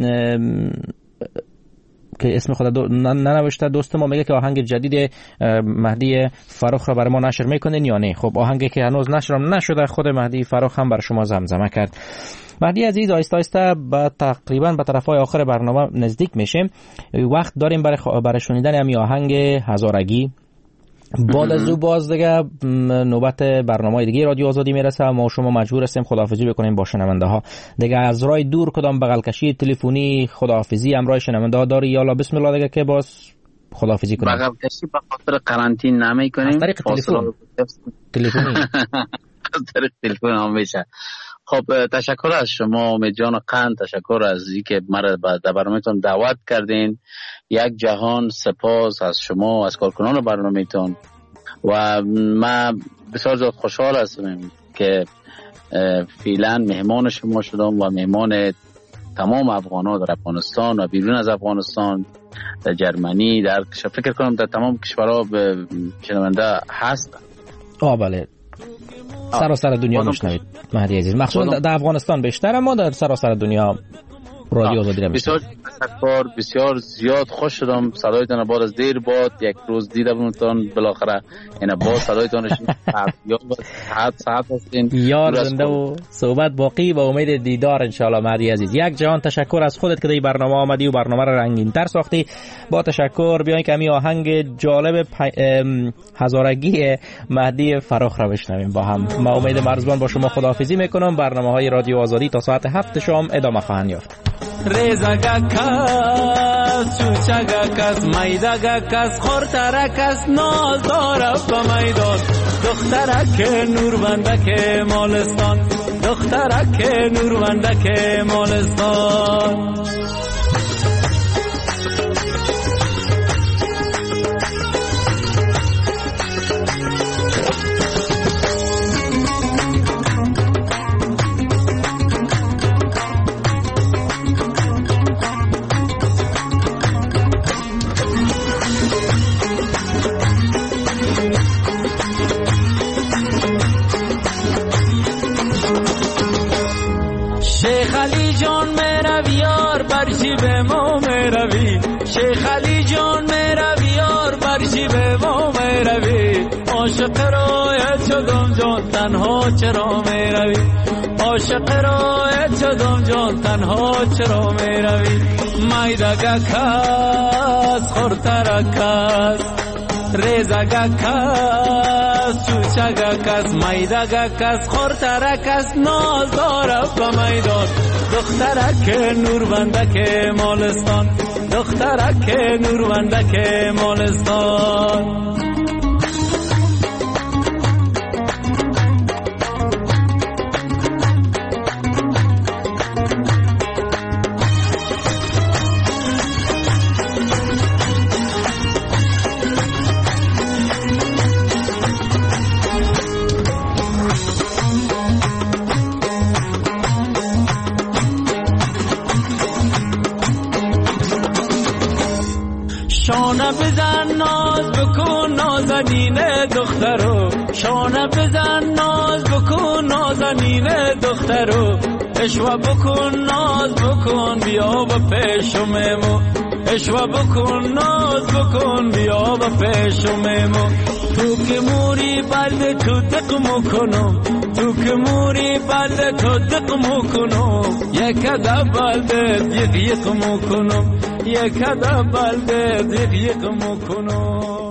که اسم خود ننوشته دوست ما میگه که آهنگ جدید مهدی فراخ را برای ما نشر میکنین یا نه؟ خب آهنگی که هنوز نشرم نشده خود مهدی فراخ هم برای شما زمزمه کرد. مهدی عزیز آیسته آیسته تقریبا به طرفای آخر برنامه نزدیک میشیم. وقت داریم برای شنیدن همین آهنگ هزارگی. بعد از او باز دیگه نوبت برنامه دیگه رادیو آزادی میرسه و ما شما مجبور هستیم خداحافظی بکنیم با شنونده ها. دیگه از راه دور کدام بغل کشی تلفنی خداحافظی همراه شنونده ها داری یا لا بسم الله دیگه که باز خداحافظی کنیم؟ بغل کشی به خاطر قرنطین نمیکنیم، از طریق تلفنی از طریق تلفن هم میشه. خب تشکر از شما امید جان قند، تشکر از اینکه مرا به برنامه‌تون دعوت کردین. یک جهان سپاس از شما، از کارکنان برنامه‌تون و من بسیار زیاد خوشحال هستم که فعلا مهمان شما شدم و مهمان تمام افغان‌ها در افغانستان و بیرون از افغانستان، در جرمنی، در فکر کنم در تمام کشورها به شنونده هست. بله، سراسر دنیا میشنوید مهدی عزیز، مخصوصا در افغانستان بیشتر، اما در سراسر دنیا رادیو آزادی را بسیار تشکر، بسیار زیاد خوش شدم. صدایتان بعد از دیر بعد یک روز دیدمتون بالاخره، اینا با صدایتان ساعت هستین یار زنده و صحبت باقی با امید دیدار ان شاء الله. مهدی عزیز یک جهان تشکر از خودت که در برنامه آمدی و برنامه را رنگین تر ساختی. با تشکر بیاین که همین آهنگ جالب هزارگی مهدی فراخ را بشنویم با هم. ما امید مرزبان با شما خداحافظی میکنم. برنامه‌های رادیو آزادی تا ساعت 7 شام ادامه خواهند یافت. ریزگا کس چوچگا کس میدگا کس خورترک کس ناز دارد به میدان. دخترک نوربندک مالستان، دخترک نوربندک مالستان. شیخ علی جان میرا بیار برشی به ما میروی. عاشق رایت شدم جان تنها چرا میروی؟ عاشق رایت شدم جان تنها چرا میروی؟ میدگا کس خورترا کس ریزگا کس چوچگا کس میدگا کس خورترا کس ناز دارد به میدان. دخترک نوربندک مالستان، دخترک نوربندک مالستان. شانه بزن ناز بکن نازنین دخترو، شانه بزن ناز بکن نازنین دخترو. اشوا بکن ناز بکن بیا به پیشممو، اشوا بکن ناز بکن بیا به پیشممو. تو که موری بلد تو دقمو کنم، تو که موری بلد تو دقمو کنم. یک عدب بلد یک یقمو کنم، یک عدب بلد یک یقمو کنم.